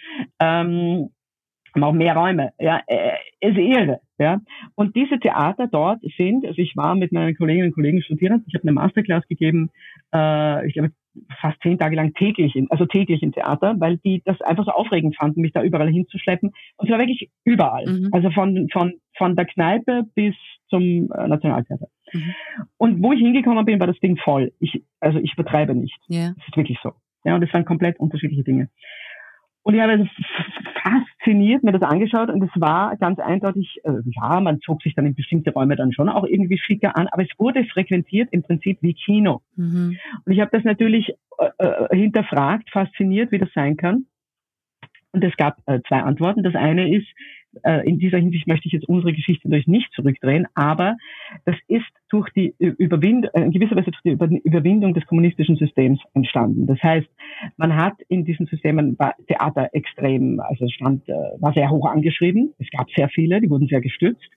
[SPEAKER 2] Haben auch mehr Räume, ja, ist irre, ja. Und diese Theater dort sind, also ich war mit meinen Kolleginnen und Kollegen studierend, ich habe eine Masterclass gegeben, ich glaube fast 10 Tage lang täglich im Theater, weil die das einfach so aufregend fanden, mich da überall hinzuschleppen. Und zwar wirklich überall. Also von der Kneipe bis zum Nationaltheater. Und wo ich hingekommen bin, war das Ding voll. Ich übertreibe nicht.
[SPEAKER 3] Yeah.
[SPEAKER 2] Das ist wirklich so. Ja, und das waren komplett unterschiedliche Dinge. Und ich habe fasziniert mir das angeschaut und es war ganz eindeutig, ja, man zog sich dann in bestimmte Räume dann schon auch irgendwie schicker an, aber es wurde frequentiert im Prinzip wie Kino. Und ich habe das natürlich hinterfragt, fasziniert, wie das sein kann. Und es gab 2 Antworten. Das eine ist, in dieser Hinsicht möchte ich jetzt unsere Geschichte natürlich nicht zurückdrehen, aber das ist durch die in gewisser Weise durch die Überwindung des kommunistischen Systems entstanden. Das heißt, man hat in diesen Systemen Theater extrem, also war sehr hoch angeschrieben. Es gab sehr viele, die wurden sehr gestützt.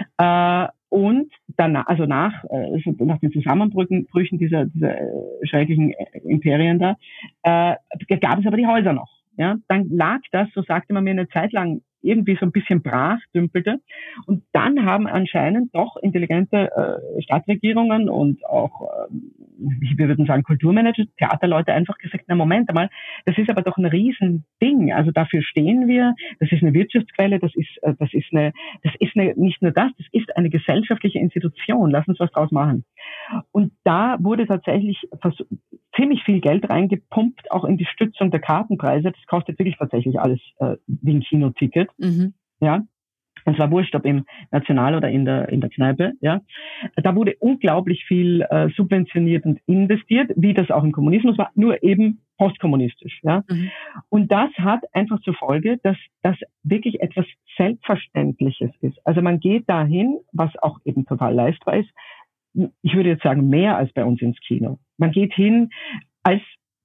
[SPEAKER 2] Und danach, also nach den Zusammenbrüchen dieser schrecklichen Imperien da, gab es aber die Häuser noch. Ja, dann lag das, so sagte man mir, eine Zeit lang irgendwie so ein bisschen brach, dümpelte. Und dann haben anscheinend doch intelligente Stadtregierungen und auch, wir würden sagen, Kulturmanager, Theaterleute einfach gesagt, na Moment einmal, das ist aber doch ein Riesending. Also dafür stehen wir, das ist eine Wirtschaftsquelle, das ist nicht nur das ist eine gesellschaftliche Institution. Lass uns was draus machen. Und da wurde tatsächlich ziemlich viel Geld reingepumpt, auch in die Stützung der Kartenpreise. Das kostet wirklich tatsächlich alles wie ein Kinoticket. Ja. Und zwar wurscht, ob im National oder in der Kneipe, ja. Da wurde unglaublich viel subventioniert und investiert, wie das auch im Kommunismus war, nur eben postkommunistisch, ja. Und das hat einfach zur Folge, dass das wirklich etwas Selbstverständliches ist. Also man geht dahin, was auch eben total leistbar ist. Ich würde jetzt sagen, mehr als bei uns ins Kino. Man geht hin als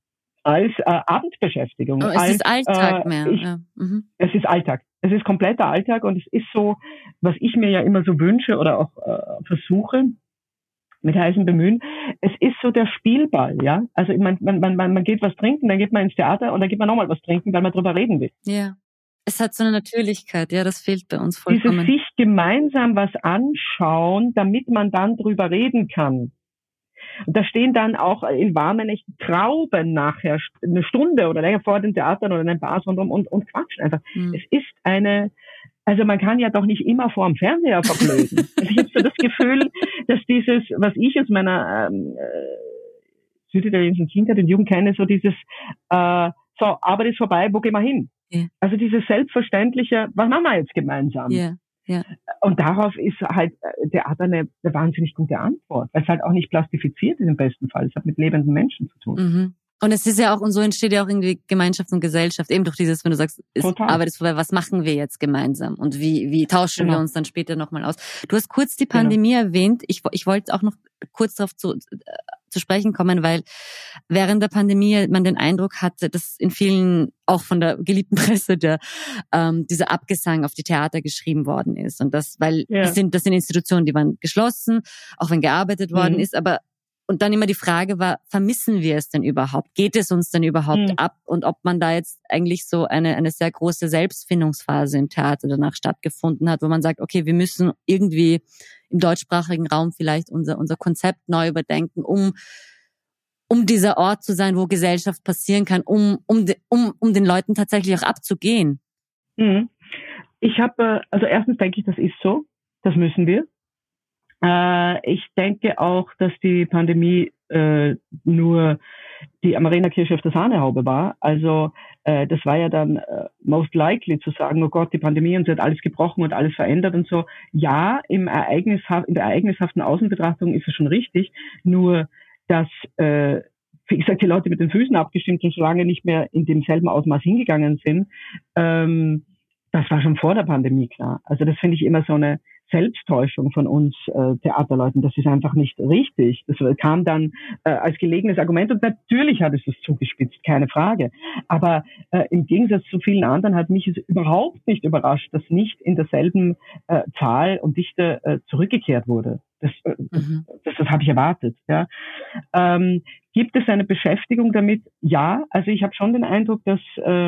[SPEAKER 2] Abendbeschäftigung.
[SPEAKER 3] Oh, es ist Alltag mehr.
[SPEAKER 2] Es ist Alltag. Es ist kompletter Alltag und es ist so, was ich mir ja immer so wünsche oder auch versuche, mit heißem Bemühen, es ist so der Spielball, ja. Also man geht was trinken, dann geht man ins Theater und dann geht man nochmal was trinken, weil man drüber reden will.
[SPEAKER 3] Ja. Es hat so eine Natürlichkeit, ja, das fehlt bei uns vollkommen.
[SPEAKER 2] Dieses sich gemeinsam was anschauen, damit man dann drüber reden kann. Und da stehen dann auch in warmen, echten Trauben nachher eine Stunde oder länger vor den Theatern oder in den Bars und quatschen einfach. Es ist also man kann ja doch nicht immer vor dem Fernseher verblöden. Also ich habe so das Gefühl, dass dieses, was ich aus meiner süditalienischen Kindheit und Jugend kenne, so dieses, so, Arbeit ist vorbei, wo gehen wir hin? Yeah. Also dieses selbstverständliche, was machen wir jetzt gemeinsam?
[SPEAKER 3] Yeah. Ja.
[SPEAKER 2] Und darauf ist halt Theater eine wahnsinnig gute Antwort, weil es halt auch nicht plastifiziert ist im besten Fall. Es hat mit lebenden Menschen zu tun.
[SPEAKER 3] Und es ist ja auch, und so entsteht ja auch irgendwie Gemeinschaft und Gesellschaft, eben durch dieses, wenn du sagst, Arbeit ist vorbei, was machen wir jetzt gemeinsam? Und wie tauschen wir uns dann später nochmal aus? Du hast kurz die Pandemie erwähnt. Ich wollte auch noch kurz darauf zu sprechen kommen, weil während der Pandemie man den Eindruck hatte, dass in vielen, auch von der geliebten Presse, dieser Abgesang auf die Theater geschrieben worden ist. Und das, weil das sind Institutionen, die waren geschlossen, auch wenn gearbeitet worden ist, aber und dann immer die Frage war, vermissen wir es denn überhaupt? Geht es uns denn überhaupt ab? Und ob man da jetzt eigentlich so eine sehr große Selbstfindungsphase im Theater danach stattgefunden hat, wo man sagt, okay, wir müssen irgendwie im deutschsprachigen Raum vielleicht unser Konzept neu überdenken, um dieser Ort zu sein, wo Gesellschaft passieren kann, um den Leuten tatsächlich auch abzugehen?
[SPEAKER 2] Ich habe, also erstens denke ich, das ist so, das müssen wir. Ich denke auch, dass die Pandemie nur die Amarena-Kirsche auf der Sahnehaube war. Also das war ja dann most likely zu sagen, oh Gott, die Pandemie und sie hat alles gebrochen und alles verändert und so. Ja, in der ereignishaften Außenbetrachtung ist es schon richtig, nur dass, wie gesagt, die Leute mit den Füßen abgestimmt und so lange nicht mehr in demselben Ausmaß hingegangen sind, das war schon vor der Pandemie klar. Also das finde ich immer so eine Selbsttäuschung von uns Theaterleuten. Das ist einfach nicht richtig. Das kam dann als gelegenes Argument und natürlich hat es das zugespitzt, keine Frage. Aber im Gegensatz zu vielen anderen hat mich es überhaupt nicht überrascht, dass nicht in derselben Zahl und Dichte zurückgekehrt wurde. Das habe ich erwartet. Ja. Gibt es eine Beschäftigung damit? Ja, also ich habe schon den Eindruck, dass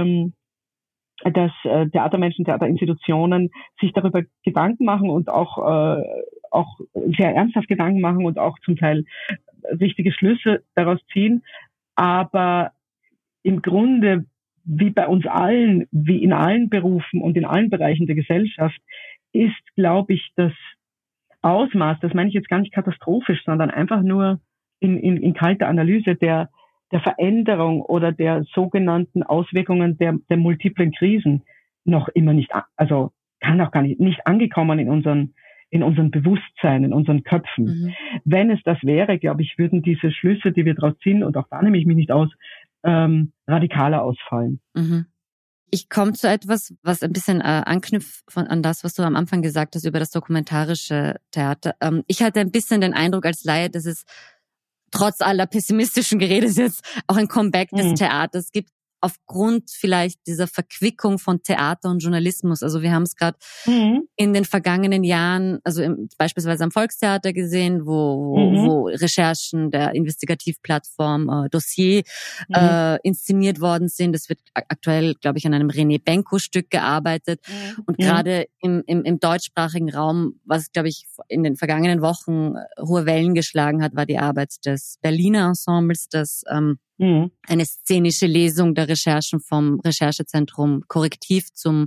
[SPEAKER 2] Theatermenschen, Theaterinstitutionen sich darüber Gedanken machen und auch sehr ernsthaft Gedanken machen und auch zum Teil richtige Schlüsse daraus ziehen. Aber im Grunde, wie bei uns allen, wie in allen Berufen und in allen Bereichen der Gesellschaft, ist, glaube ich, das Ausmaß, das meine ich jetzt gar nicht katastrophisch, sondern einfach nur in kalter Analyse der Veränderung oder der sogenannten Auswirkungen der multiplen Krisen noch immer nicht, also kann auch gar nicht angekommen in unseren Bewusstsein, in unseren Köpfen. Mhm. Wenn es das wäre, glaube ich, würden diese Schlüsse, die wir daraus ziehen, und auch da nehme ich mich nicht aus, radikaler ausfallen.
[SPEAKER 3] Mhm. Ich komme zu etwas, was ein bisschen anknüpft an das, was du am Anfang gesagt hast über das dokumentarische Theater. Ich hatte ein bisschen den Eindruck als Laie, dass es trotz aller pessimistischen Geredes jetzt auch ein Comeback des Theaters gibt, aufgrund vielleicht dieser Verquickung von Theater und Journalismus. Also wir haben es gerade in den vergangenen Jahren, also beispielsweise am Volkstheater gesehen, wo Recherchen der Investigativplattform Dossier inszeniert worden sind. Es wird aktuell, glaube ich, an einem René Benko-Stück gearbeitet. Und gerade im deutschsprachigen Raum, was, glaube ich, in den vergangenen Wochen hohe Wellen geschlagen hat, war die Arbeit des Berliner Ensembles, das eine szenische Lesung der Recherchen vom Recherchezentrum Korrektiv zum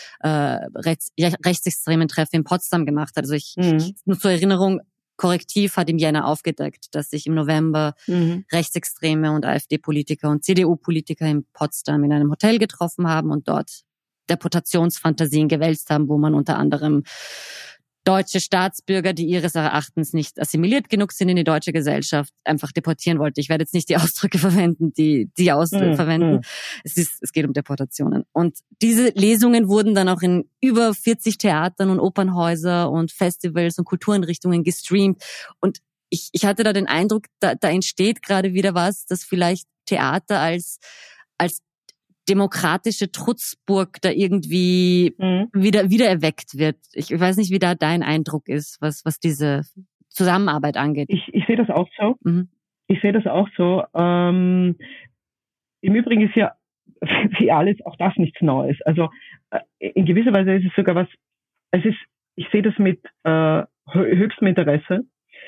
[SPEAKER 3] rechtsextremen Treffen in Potsdam gemacht hat. Also ich nur zur Erinnerung, Korrektiv hat im Jänner aufgedeckt, dass sich im November Rechtsextreme und AfD-Politiker und CDU-Politiker in Potsdam in einem Hotel getroffen haben und dort Deportationsfantasien gewälzt haben, wo man unter anderem deutsche Staatsbürger, die ihres Erachtens nicht assimiliert genug sind in die deutsche Gesellschaft, einfach deportieren wollte. Ich werde jetzt nicht die Ausdrücke verwenden, die verwenden. Es geht um Deportationen. Und diese Lesungen wurden dann auch in über 40 Theatern und Opernhäuser und Festivals und Kultureinrichtungen gestreamt. Und ich hatte da den Eindruck, da entsteht gerade wieder was, dass vielleicht Theater als demokratische Trutzburg da irgendwie wieder erweckt wird. Ich weiß nicht, wie da dein Eindruck ist, was diese Zusammenarbeit angeht.
[SPEAKER 2] Ich sehe das auch so. Ich sehe das auch so. Im Übrigen ist ja wie alles auch das nichts Neues. Also in gewisser Weise ist es sogar was, ich sehe das mit höchstem Interesse.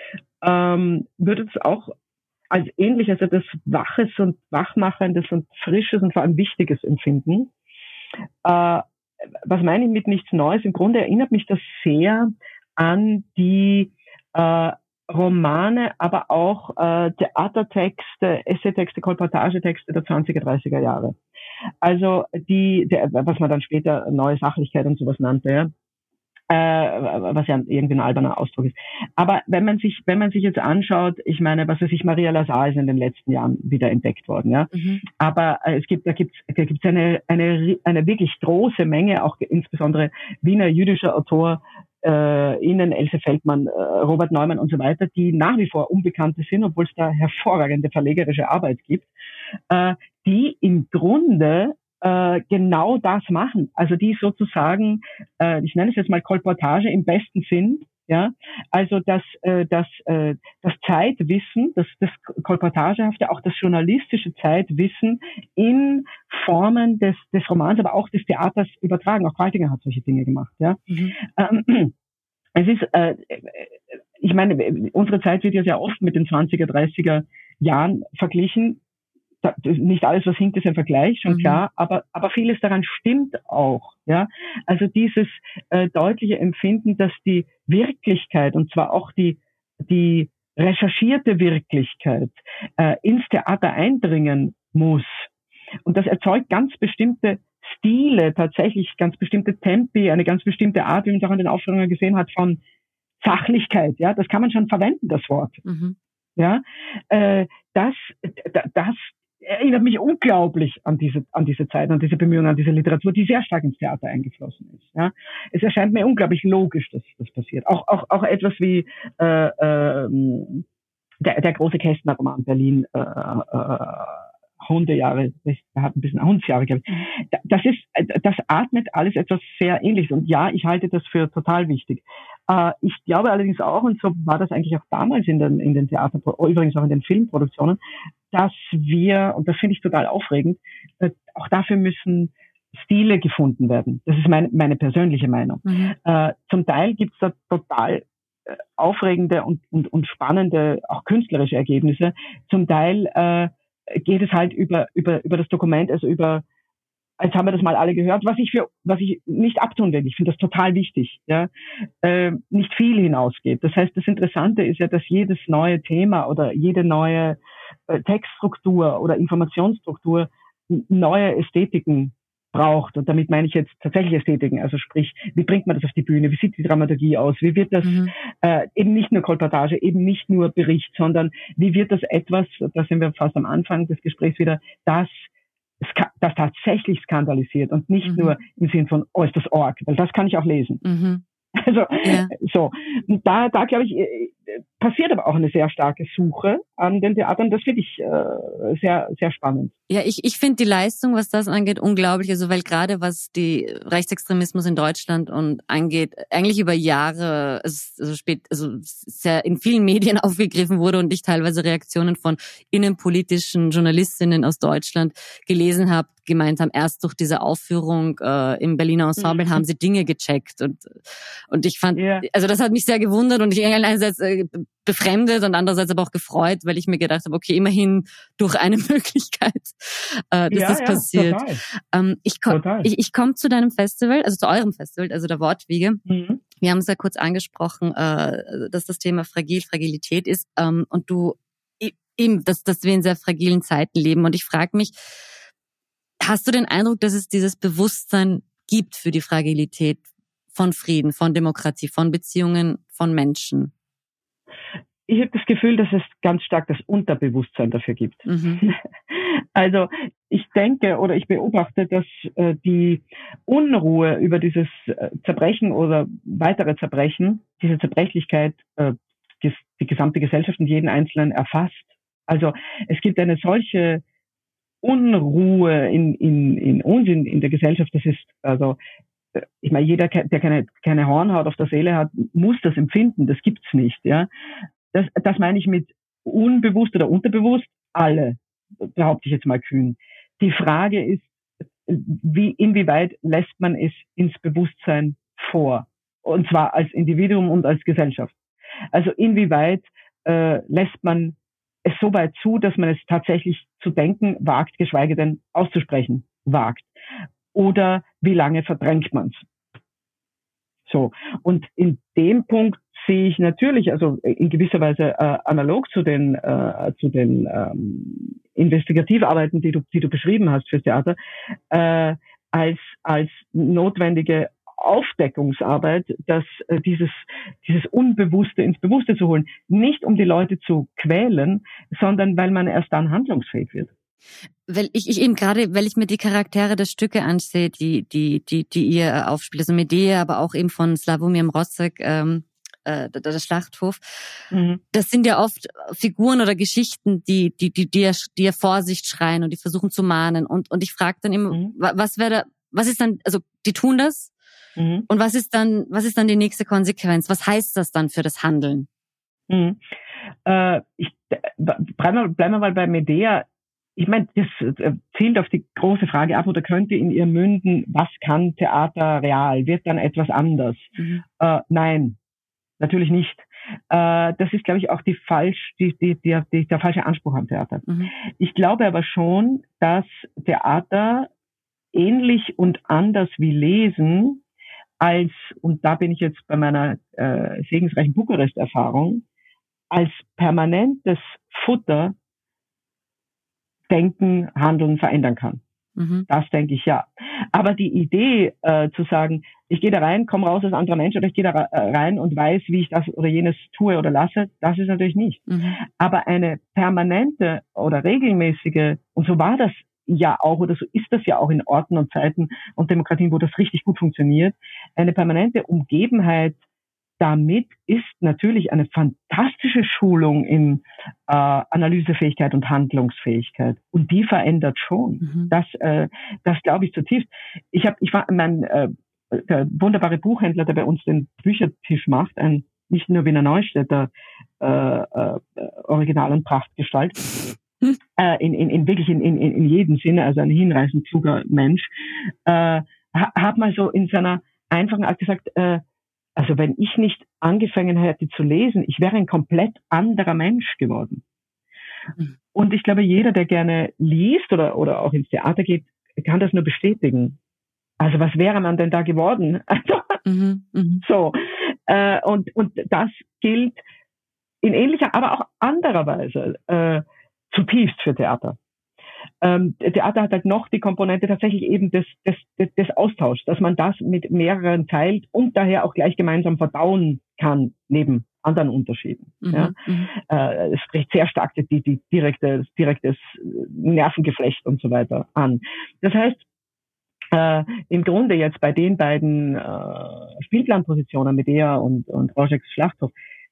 [SPEAKER 2] Würde es auch als ähnlich, also das Waches und Wachmachendes und Frisches und vor allem Wichtiges empfinden. Was meine ich mit nichts Neues? Im Grunde erinnert mich das sehr an die Romane, aber auch Theatertexte, Essaytexte, Kolportagetexte der 20er, 30er Jahre. Also was man dann später neue Sachlichkeit und sowas nannte, ja. Was ja irgendwie ein alberner Ausdruck ist. Aber wenn man sich jetzt anschaut, ich meine, was weiß ich, Maria Lazar ist in den letzten Jahren wieder entdeckt worden, ja. Aber da gibt's eine wirklich große Menge, auch insbesondere Wiener jüdischer Autor, Else Feldmann, Robert Neumann und so weiter, die nach wie vor Unbekannte sind, obwohl es da hervorragende verlegerische Arbeit gibt, die im Grunde genau das machen. Also die sozusagen, ich nenne es jetzt mal Kolportage im besten Sinn, ja, also das Zeitwissen, das Kolportagehafte, auch das journalistische Zeitwissen in Formen des Romans, aber auch des Theaters übertragen. Auch Qualtinger hat solche Dinge gemacht, ja. Es ist, ich meine, unsere Zeit wird ja sehr oft mit den 20er, 30er Jahren verglichen. Nicht alles, was hinkt, ist ein Vergleich, schon klar, aber vieles daran stimmt auch, ja. Also dieses deutliche Empfinden, dass die Wirklichkeit, und zwar auch die recherchierte Wirklichkeit, ins Theater eindringen muss. Und das erzeugt ganz bestimmte Stile, tatsächlich ganz bestimmte Tempi, eine ganz bestimmte Art, wie man es auch in den Aufführungen gesehen hat, von Sachlichkeit, ja. Das kann man schon verwenden, das Wort. Ja, das erinnert mich unglaublich an diese Zeit, an diese Bemühungen, an diese Literatur, die sehr stark ins Theater eingeflossen ist. Ja, es erscheint mir unglaublich logisch, dass das passiert. Auch etwas wie der große Kästner-Roman Berlin, Hundejahre, er hat ein bisschen Hundsjahre, glaube ich. Das atmet alles etwas sehr Ähnliches. Und ja, ich halte das für total wichtig. Ich glaube allerdings auch, und so war das eigentlich auch damals in den Theater, übrigens auch in den Filmproduktionen, dass wir, und das finde ich total aufregend, auch dafür müssen Stile gefunden werden. Das ist meine persönliche Meinung. Zum Teil gibt es da total aufregende und spannende, auch künstlerische Ergebnisse. Zum Teil geht es halt über das Dokument, also jetzt haben wir das mal alle gehört, was ich nicht abtun will. Ich finde das total wichtig, ja, nicht viel hinausgeht. Das heißt, das Interessante ist ja, dass jedes neue Thema oder jede neue Textstruktur oder Informationsstruktur neue Ästhetiken braucht. Und damit meine ich jetzt tatsächlich Ästhetiken. Also sprich, wie bringt man das auf die Bühne? Wie sieht die Dramaturgie aus? Wie wird das eben nicht nur Kolportage, eben nicht nur Bericht, sondern wie wird das etwas, da sind wir fast am Anfang des Gesprächs wieder, das tatsächlich skandalisiert und nicht nur im Sinn von, ist das Org, weil das kann ich auch lesen. Also, so. Und da glaube ich, passiert aber auch eine sehr starke Suche an den Theatern. Das finde ich sehr, sehr spannend.
[SPEAKER 3] Ja, ich finde die Leistung, was das angeht, unglaublich. Also, weil gerade was die Rechtsextremismus in Deutschland und angeht, eigentlich über Jahre, sehr in vielen Medien aufgegriffen wurde und ich teilweise Reaktionen von innenpolitischen Journalistinnen aus Deutschland gelesen habe, gemeint haben, erst durch diese Aufführung im Berliner Ensemble haben sie Dinge gecheckt und ich fand, also das hat mich sehr gewundert und ich einerseits befremdet und andererseits aber auch gefreut, weil ich mir gedacht habe, okay, immerhin durch eine Möglichkeit, dass das passiert. Ich komme zu deinem Festival, also zu eurem Festival, also der Wortwiege. Wir haben es ja kurz angesprochen, dass das Thema Fragilität ist und du eben, dass wir in sehr fragilen Zeiten leben und ich frage mich, hast du den Eindruck, dass es dieses Bewusstsein gibt für die Fragilität von Frieden, von Demokratie, von Beziehungen, von Menschen?
[SPEAKER 2] Ich habe das Gefühl, dass es ganz stark das Unterbewusstsein dafür gibt. Also ich denke oder ich beobachte, dass die Unruhe über dieses Zerbrechen oder weitere Zerbrechen, diese Zerbrechlichkeit, die gesamte Gesellschaft und jeden Einzelnen erfasst. Also es gibt eine solche Unruhe in uns, in der Gesellschaft, das ist, also, ich meine, jeder, der keine Hornhaut auf der Seele hat, muss das empfinden, das gibt's nicht, ja. Das meine ich mit unbewusst oder unterbewusst, alle, behaupte ich jetzt mal kühn. Die Frage ist, inwieweit lässt man es ins Bewusstsein vor? Und zwar als Individuum und als Gesellschaft. Also inwieweit lässt man es so weit zu, dass man es tatsächlich zu denken wagt, geschweige denn auszusprechen wagt. Oder wie lange verdrängt man es? So. Und in dem Punkt sehe ich natürlich, also in gewisser Weise analog zu den Investigativarbeiten, die du beschrieben hast fürs Theater, als notwendige Aufdeckungsarbeit, dass dieses Unbewusste ins Bewusste zu holen, nicht um die Leute zu quälen, sondern weil man erst dann handlungsfähig wird.
[SPEAKER 3] Weil ich eben gerade, weil ich mir die Charaktere der Stücke ansehe, die ihr aufspielt, also Medea, aber auch eben von Sławomir Mrożek, der Schlachthof. Das sind ja oft Figuren oder Geschichten, die ja Vorsicht schreien und die versuchen zu mahnen. Und ich frage dann immer, was ist dann, also die tun das? Und was ist dann die nächste Konsequenz? Was heißt das dann für das Handeln?
[SPEAKER 2] Bleiben wir mal bei Medea. Ich meine, das zielt auf die große Frage ab oder könnte in ihr münden, was kann Theater real? Wird dann etwas anders? Nein. natürlich nicht. Das ist, glaube ich, auch der falsche Anspruch am Theater. Mhm. Ich glaube aber schon, dass Theater ähnlich und anders wie Lesen als, und da bin ich jetzt bei meiner segensreichen Bukarest-Erfahrung, als permanentes Futter denken, handeln, verändern kann. Mhm. Das denke ich, ja. Aber die Idee zu sagen, ich gehe da rein, komme raus als anderer Mensch, oder ich gehe da rein und weiß, wie ich das oder jenes tue oder lasse, das ist natürlich nicht. Mhm. Aber eine permanente oder regelmäßige, und so war das ja auch, oder so ist das ja auch in Orten und Zeiten und Demokratien, wo das richtig gut funktioniert, eine permanente Umgebenheit damit ist natürlich eine fantastische Schulung in Analysefähigkeit und Handlungsfähigkeit. Und die verändert schon. Mhm. Das glaube ich zutiefst. Der wunderbare Buchhändler, der bei uns den Büchertisch macht, nicht nur Wiener Neustädter Original- und Prachtgestalt, in jedem Sinne, also ein hinreißend kluger Mensch, hat mal so in seiner einfachen Art gesagt, also wenn ich nicht angefangen hätte zu lesen, ich wäre ein komplett anderer Mensch geworden. Mhm. Und ich glaube, jeder, der gerne liest oder auch ins Theater geht, kann das nur bestätigen. Also was wäre man denn da geworden? So. Und das gilt in ähnlicher, aber auch anderer Weise zutiefst für Theater. Theater hat halt noch die Komponente tatsächlich eben des Austauschs, dass man das mit mehreren teilt und daher auch gleich gemeinsam verdauen kann, neben anderen Unterschieden. Mhm. Ja? Es spricht sehr stark die direktes Nervengeflecht und so weiter an. Das heißt, im Grunde jetzt bei den beiden Spielplanpositionen, Medea und Rožeks Schlachthof,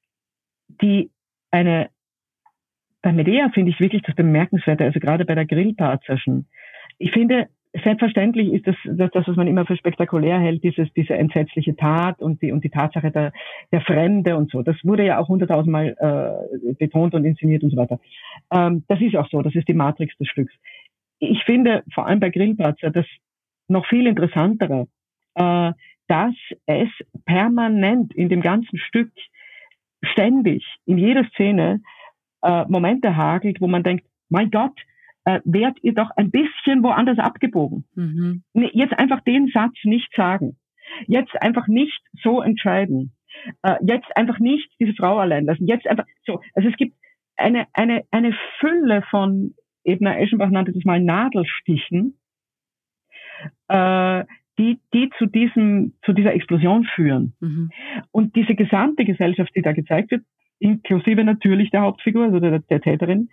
[SPEAKER 2] bei Medea finde ich wirklich das Bemerkenswerte, also gerade bei der Grillparty-Session. Ich finde, selbstverständlich ist das, was man immer für spektakulär hält, diese entsetzliche Tat und die Tatsache der Fremde und so. Das wurde ja auch 100.000 Mal betont und inszeniert und so weiter. Das ist auch so, das ist die Matrix des Stücks. Ich finde, vor allem bei Grillparty, das noch viel interessantere, dass es permanent in dem ganzen Stück ständig in jeder Szene Momente hagelt, wo man denkt, mein Gott, wärt ihr doch ein bisschen woanders abgebogen. Mhm. Jetzt einfach den Satz nicht sagen. Jetzt einfach nicht so entscheiden. Jetzt einfach nicht diese Frau allein lassen. Jetzt einfach so. Also es gibt eine Fülle von, Ebner Eschenbach nannte das mal Nadelstichen, die zu dieser Explosion führen. Mhm. Und diese gesamte Gesellschaft, die da gezeigt wird, inklusive natürlich der Hauptfigur, also der Täterin,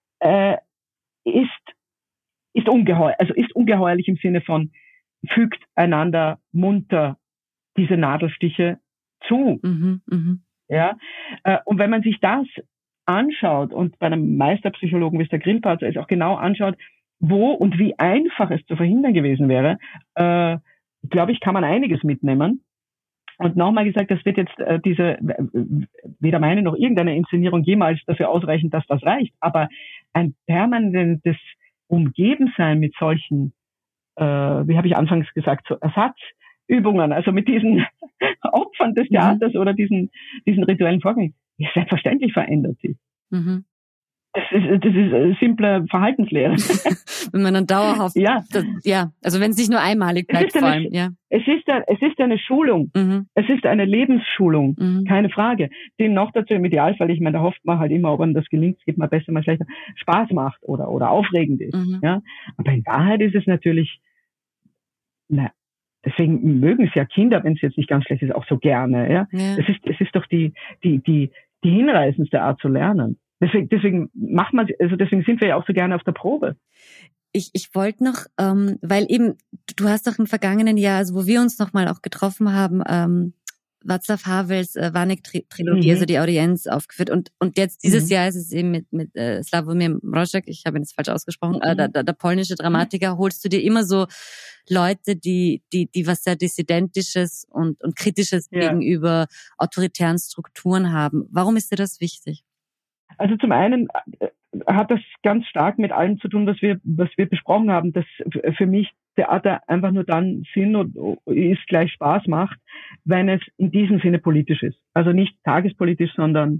[SPEAKER 2] ist ungeheuerlich im Sinne von fügt einander munter diese Nadelstiche zu. Mhm, ja, und wenn man sich das anschaut und bei einem Meisterpsychologen wie es der Grillparzer ist auch genau anschaut, wo und wie einfach es zu verhindern gewesen wäre, glaube ich, kann man einiges mitnehmen. Und nochmal gesagt, das wird jetzt weder meine noch irgendeine Inszenierung jemals dafür ausreichen, dass das reicht. Aber ein permanentes Umgebensein mit solchen, wie habe ich anfangs gesagt, so Ersatzübungen, also mit diesen Opfern des Theaters oder diesen rituellen Vorgängen, ja, selbstverständlich verändert sie. Mhm. Das ist simple Verhaltenslehre.
[SPEAKER 3] Wenn man dann dauerhaft, also wenn es nicht nur einmalig bleibt, vor allem, ja.
[SPEAKER 2] Es ist eine Schulung. Mhm. Es ist eine Lebensschulung. Keine Frage. Dem noch dazu im Idealfall, ich meine, da hofft man halt immer, ob einem das gelingt, es geht mal besser, mal schlechter, Spaß macht oder aufregend ist. Mhm. Ja. Aber in Wahrheit ist es natürlich, deswegen mögen es ja Kinder, wenn es jetzt nicht ganz schlecht ist, auch so gerne, ja. Es ist doch die hinreißendste Art zu lernen. Deswegen deswegen sind wir ja auch so gerne auf der Probe.
[SPEAKER 3] Ich wollte noch, weil eben, du hast doch im vergangenen Jahr, also wo wir uns nochmal auch getroffen haben, Václav Havels Vanek-Trilogie, also die Audienz aufgeführt. Und jetzt dieses Jahr ist es eben mit Sławomir Mrożek, ich habe ihn jetzt falsch ausgesprochen, der polnische Dramatiker, holst du dir immer so Leute, die was sehr Dissidentisches und Kritisches gegenüber autoritären Strukturen haben. Warum ist dir das wichtig?
[SPEAKER 2] Also zum einen hat das ganz stark mit allem zu tun, was wir besprochen haben, dass für mich Theater einfach nur dann Sinn und ist gleich Spaß macht, wenn es in diesem Sinne politisch ist. Also nicht tagespolitisch, sondern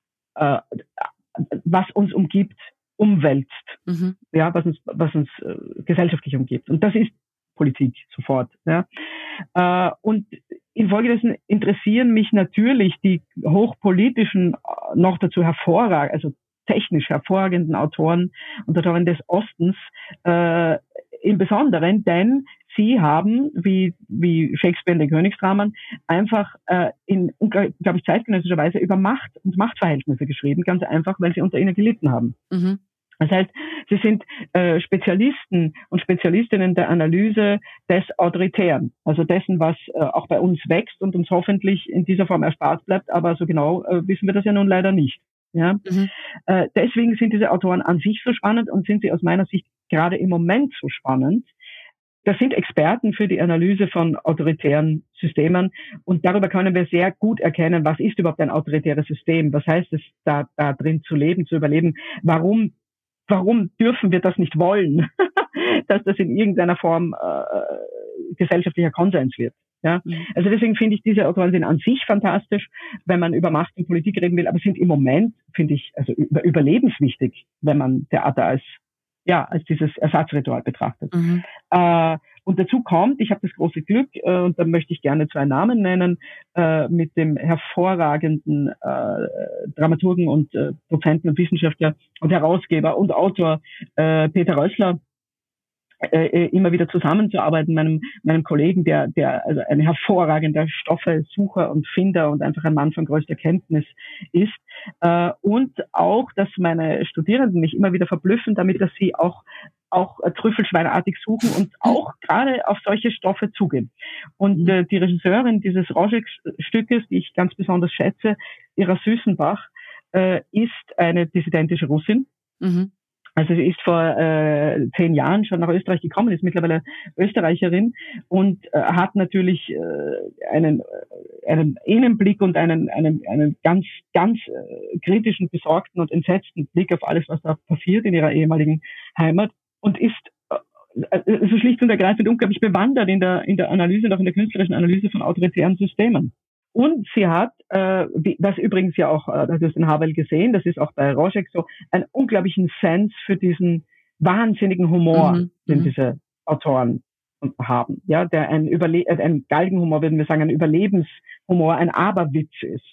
[SPEAKER 2] was uns umgibt, umwälzt. Ja, was uns gesellschaftlich umgibt. Und das ist Politik sofort. Ja. Und infolgedessen interessieren mich natürlich die hochpolitischen, noch dazu also technisch hervorragenden Autoren und Autorinnen des Ostens im Besonderen, denn sie haben, wie Shakespeare in den Königsdramen, einfach in, glaube ich, zeitgenössischer Weise über Macht und Machtverhältnisse geschrieben, ganz einfach, weil sie unter ihnen gelitten haben. Das heißt, sie sind Spezialisten und Spezialistinnen der Analyse des Autoritären, also dessen, was auch bei uns wächst und uns hoffentlich in dieser Form erspart bleibt, aber so genau wissen wir das ja nun leider nicht. Ja? Deswegen sind diese Autoren an sich so spannend und sind sie aus meiner Sicht gerade im Moment so spannend. Das sind Experten für die Analyse von autoritären Systemen und darüber können wir sehr gut erkennen, was ist überhaupt ein autoritäres System, was heißt es, da drin zu leben, zu überleben, warum dürfen wir das nicht wollen, dass das in irgendeiner Form gesellschaftlicher Konsens wird. Ja? Also deswegen finde ich, diese Autoren sind an sich fantastisch, wenn man über Macht und Politik reden will, aber sind im Moment, finde ich, also überlebenswichtig, wenn man Theater als dieses Ersatzritual betrachtet. Und dazu kommt, ich habe das große Glück, und da möchte ich gerne 2 Namen nennen, mit dem hervorragenden Dramaturgen und Dozenten und Wissenschaftler und Herausgeber und Autor Peter Rössler, immer wieder zusammenzuarbeiten, meinem Kollegen, der also ein hervorragender Stoffesucher und Finder und einfach ein Mann von größter Kenntnis ist. Und auch, dass meine Studierenden mich immer wieder verblüffen, damit dass sie auch trüffelschweinartig suchen und auch gerade auf solche Stoffe zugehen. Und die Regisseurin dieses Rojek-Stückes, die ich ganz besonders schätze, Ira Süßenbach, ist eine dissidentische Russin. Also sie ist vor 10 Jahren schon nach Österreich gekommen, ist mittlerweile Österreicherin und hat natürlich einen Innenblick und einen ganz kritischen, besorgten und entsetzten Blick auf alles, was da passiert in ihrer ehemaligen Heimat und ist so schlicht und ergreifend unglaublich bewandert in der Analyse und auch in der künstlerischen Analyse von autoritären Systemen. Und sie hat, das übrigens ja auch, das ist in Havel gesehen, das ist auch bei Rojek so, einen unglaublichen Sens für diesen wahnsinnigen Humor, den diese Autoren haben, ja, der ein Galgenhumor, würden wir sagen, ein Überlebenshumor, ein Aberwitz ist.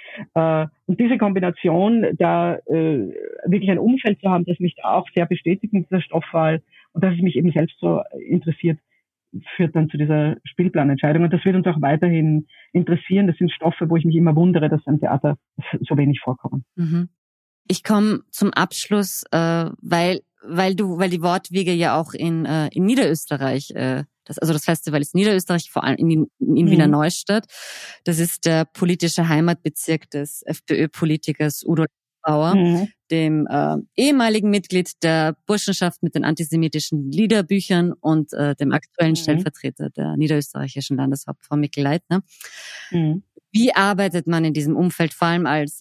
[SPEAKER 2] Und diese Kombination, da wirklich ein Umfeld zu haben, das mich da auch sehr bestätigt in dieser Stoffwahl und dass es mich eben selbst so interessiert, führt dann zu dieser Spielplanentscheidung. Und das wird uns auch weiterhin interessieren. Das sind Stoffe, wo ich mich immer wundere, dass im Theater so wenig vorkommen.
[SPEAKER 3] Ich komme zum Abschluss, weil die Wortwege ja auch in Niederösterreich, das Festival ist Niederösterreich, vor allem in Wiener Neustadt. Das ist der politische Heimatbezirk des FPÖ-Politikers Udo Bauer, dem ehemaligen Mitglied der Burschenschaft mit den antisemitischen Liederbüchern und dem aktuellen Stellvertreter der niederösterreichischen Landeshauptfrau Mikl Leitner. Wie arbeitet man in diesem Umfeld, vor allem als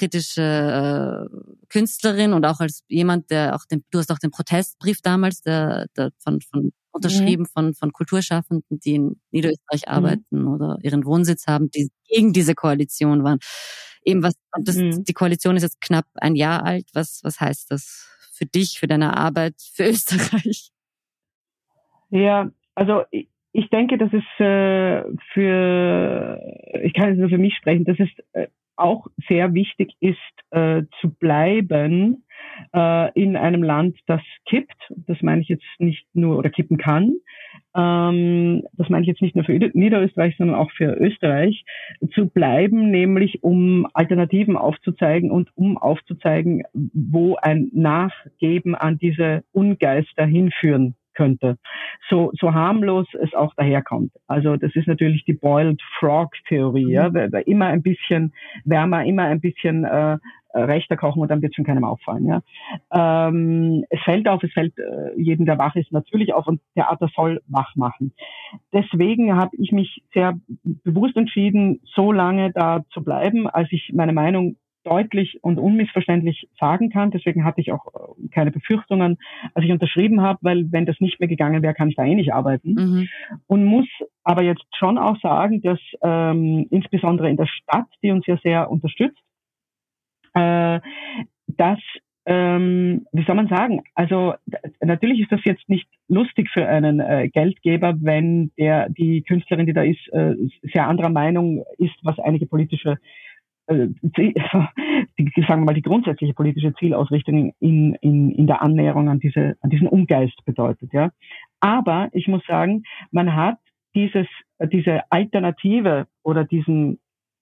[SPEAKER 3] kritische Künstlerin und auch als jemand, der auch du hast auch den Protestbrief damals, der von unterschrieben von Kulturschaffenden, die in Niederösterreich arbeiten oder ihren Wohnsitz haben, die gegen diese Koalition waren. Eben die Koalition ist jetzt knapp ein Jahr alt. Was heißt das für dich, für deine Arbeit, für Österreich?
[SPEAKER 2] Ja, also ich denke, dass es ich kann jetzt nur für mich sprechen, dass es auch sehr wichtig ist, zu bleiben in einem Land, das kippt. Das meine ich jetzt nicht nur, oder kippen kann. Das meine ich jetzt nicht nur für Niederösterreich, sondern auch für Österreich, zu bleiben, nämlich um Alternativen aufzuzeigen und um aufzuzeigen, wo ein Nachgeben an diese Ungeister hinführen könnte. So harmlos es auch daherkommt. Also das ist natürlich die Boiled Frog Theorie, ja? Immer ein bisschen wärmer, immer ein bisschen rechter kochen und dann wird schon keinem auffallen. Ja? Es fällt jedem, der wach ist, natürlich auf und Theater soll wach machen. Deswegen habe ich mich sehr bewusst entschieden, so lange da zu bleiben, als ich meine Meinung deutlich und unmissverständlich sagen kann. Deswegen hatte ich auch keine Befürchtungen, als ich unterschrieben habe, weil wenn das nicht mehr gegangen wäre, kann ich da eh nicht arbeiten. Mhm. Und muss aber jetzt schon auch sagen, dass insbesondere in der Stadt, die uns ja sehr unterstützt, dass wie soll man sagen? Also natürlich ist das jetzt nicht lustig für einen Geldgeber, wenn die Künstlerin, die da ist, sehr anderer Meinung ist, was einige politische, sagen wir mal, die grundsätzliche politische Zielausrichtung in der Annäherung an diesen Umgeist bedeutet. Ja. Aber ich muss sagen, man hat diese Alternative oder dieses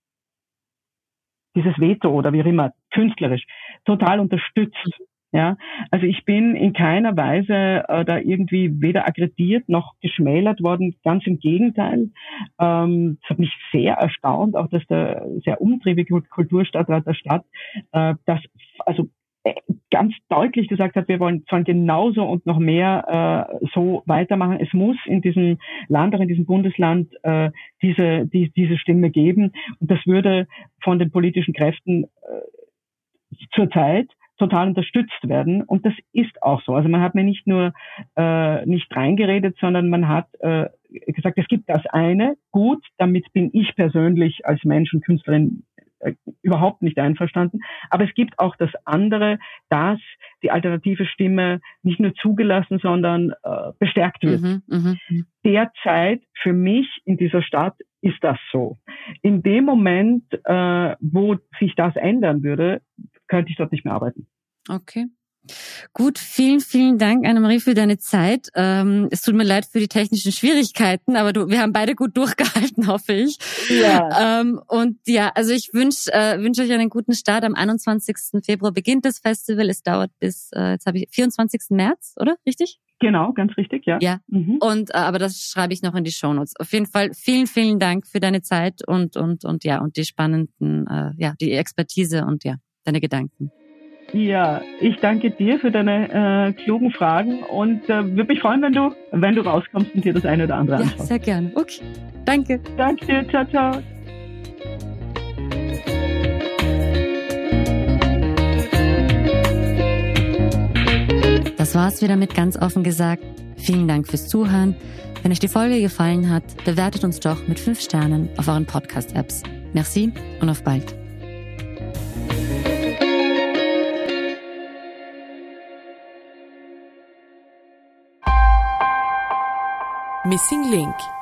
[SPEAKER 2] Veto oder wie auch immer, künstlerisch, total unterstützt. Ja, also ich bin in keiner Weise da irgendwie weder aggrediert noch geschmälert worden, ganz im Gegenteil. Es hat mich sehr erstaunt, auch dass der sehr umtriebige Kulturstadtrat der Stadt das also ganz deutlich gesagt hat, wir wollen genauso und noch mehr so weitermachen. Es muss in diesem Land, auch in diesem Bundesland, diese Stimme geben. Und das würde von den politischen Kräften zurzeit total unterstützt werden. Und das ist auch so. Also man hat mir nicht nur nicht reingeredet, sondern man hat gesagt, es gibt das eine, gut, damit bin ich persönlich als Mensch und Künstlerin überhaupt nicht einverstanden. Aber es gibt auch das andere, dass die alternative Stimme nicht nur zugelassen, sondern bestärkt wird. Derzeit für mich in dieser Stadt ist das so. In dem Moment, wo sich das ändern würde, könnte ich dort nicht mehr arbeiten.
[SPEAKER 3] Okay. Gut, vielen, vielen Dank, Annemarie, für deine Zeit. Es tut mir leid für die technischen Schwierigkeiten, aber wir haben beide gut durchgehalten, hoffe ich. Ja. Und ja, also ich wünsche euch einen guten Start. Am 21. Februar beginnt das Festival. Es dauert bis, 24. März, oder? Richtig?
[SPEAKER 2] Genau, ganz richtig, ja.
[SPEAKER 3] Ja. Mhm. Und aber das schreibe ich noch in die Shownotes. Auf jeden Fall vielen, vielen Dank für deine Zeit und die spannenden, die Expertise und deine Gedanken.
[SPEAKER 2] Ja, ich danke dir für deine klugen Fragen und würde mich freuen, wenn du rauskommst und dir das eine oder andere anschaust.
[SPEAKER 3] Ja, sehr gerne. Okay, danke.
[SPEAKER 2] Danke dir, ciao, ciao.
[SPEAKER 3] Das war's wieder mit ganz offen gesagt. Vielen Dank fürs Zuhören. Wenn euch die Folge gefallen hat, bewertet uns doch mit 5 Sternen auf euren Podcast-Apps. Merci und auf bald.
[SPEAKER 1] Missing Link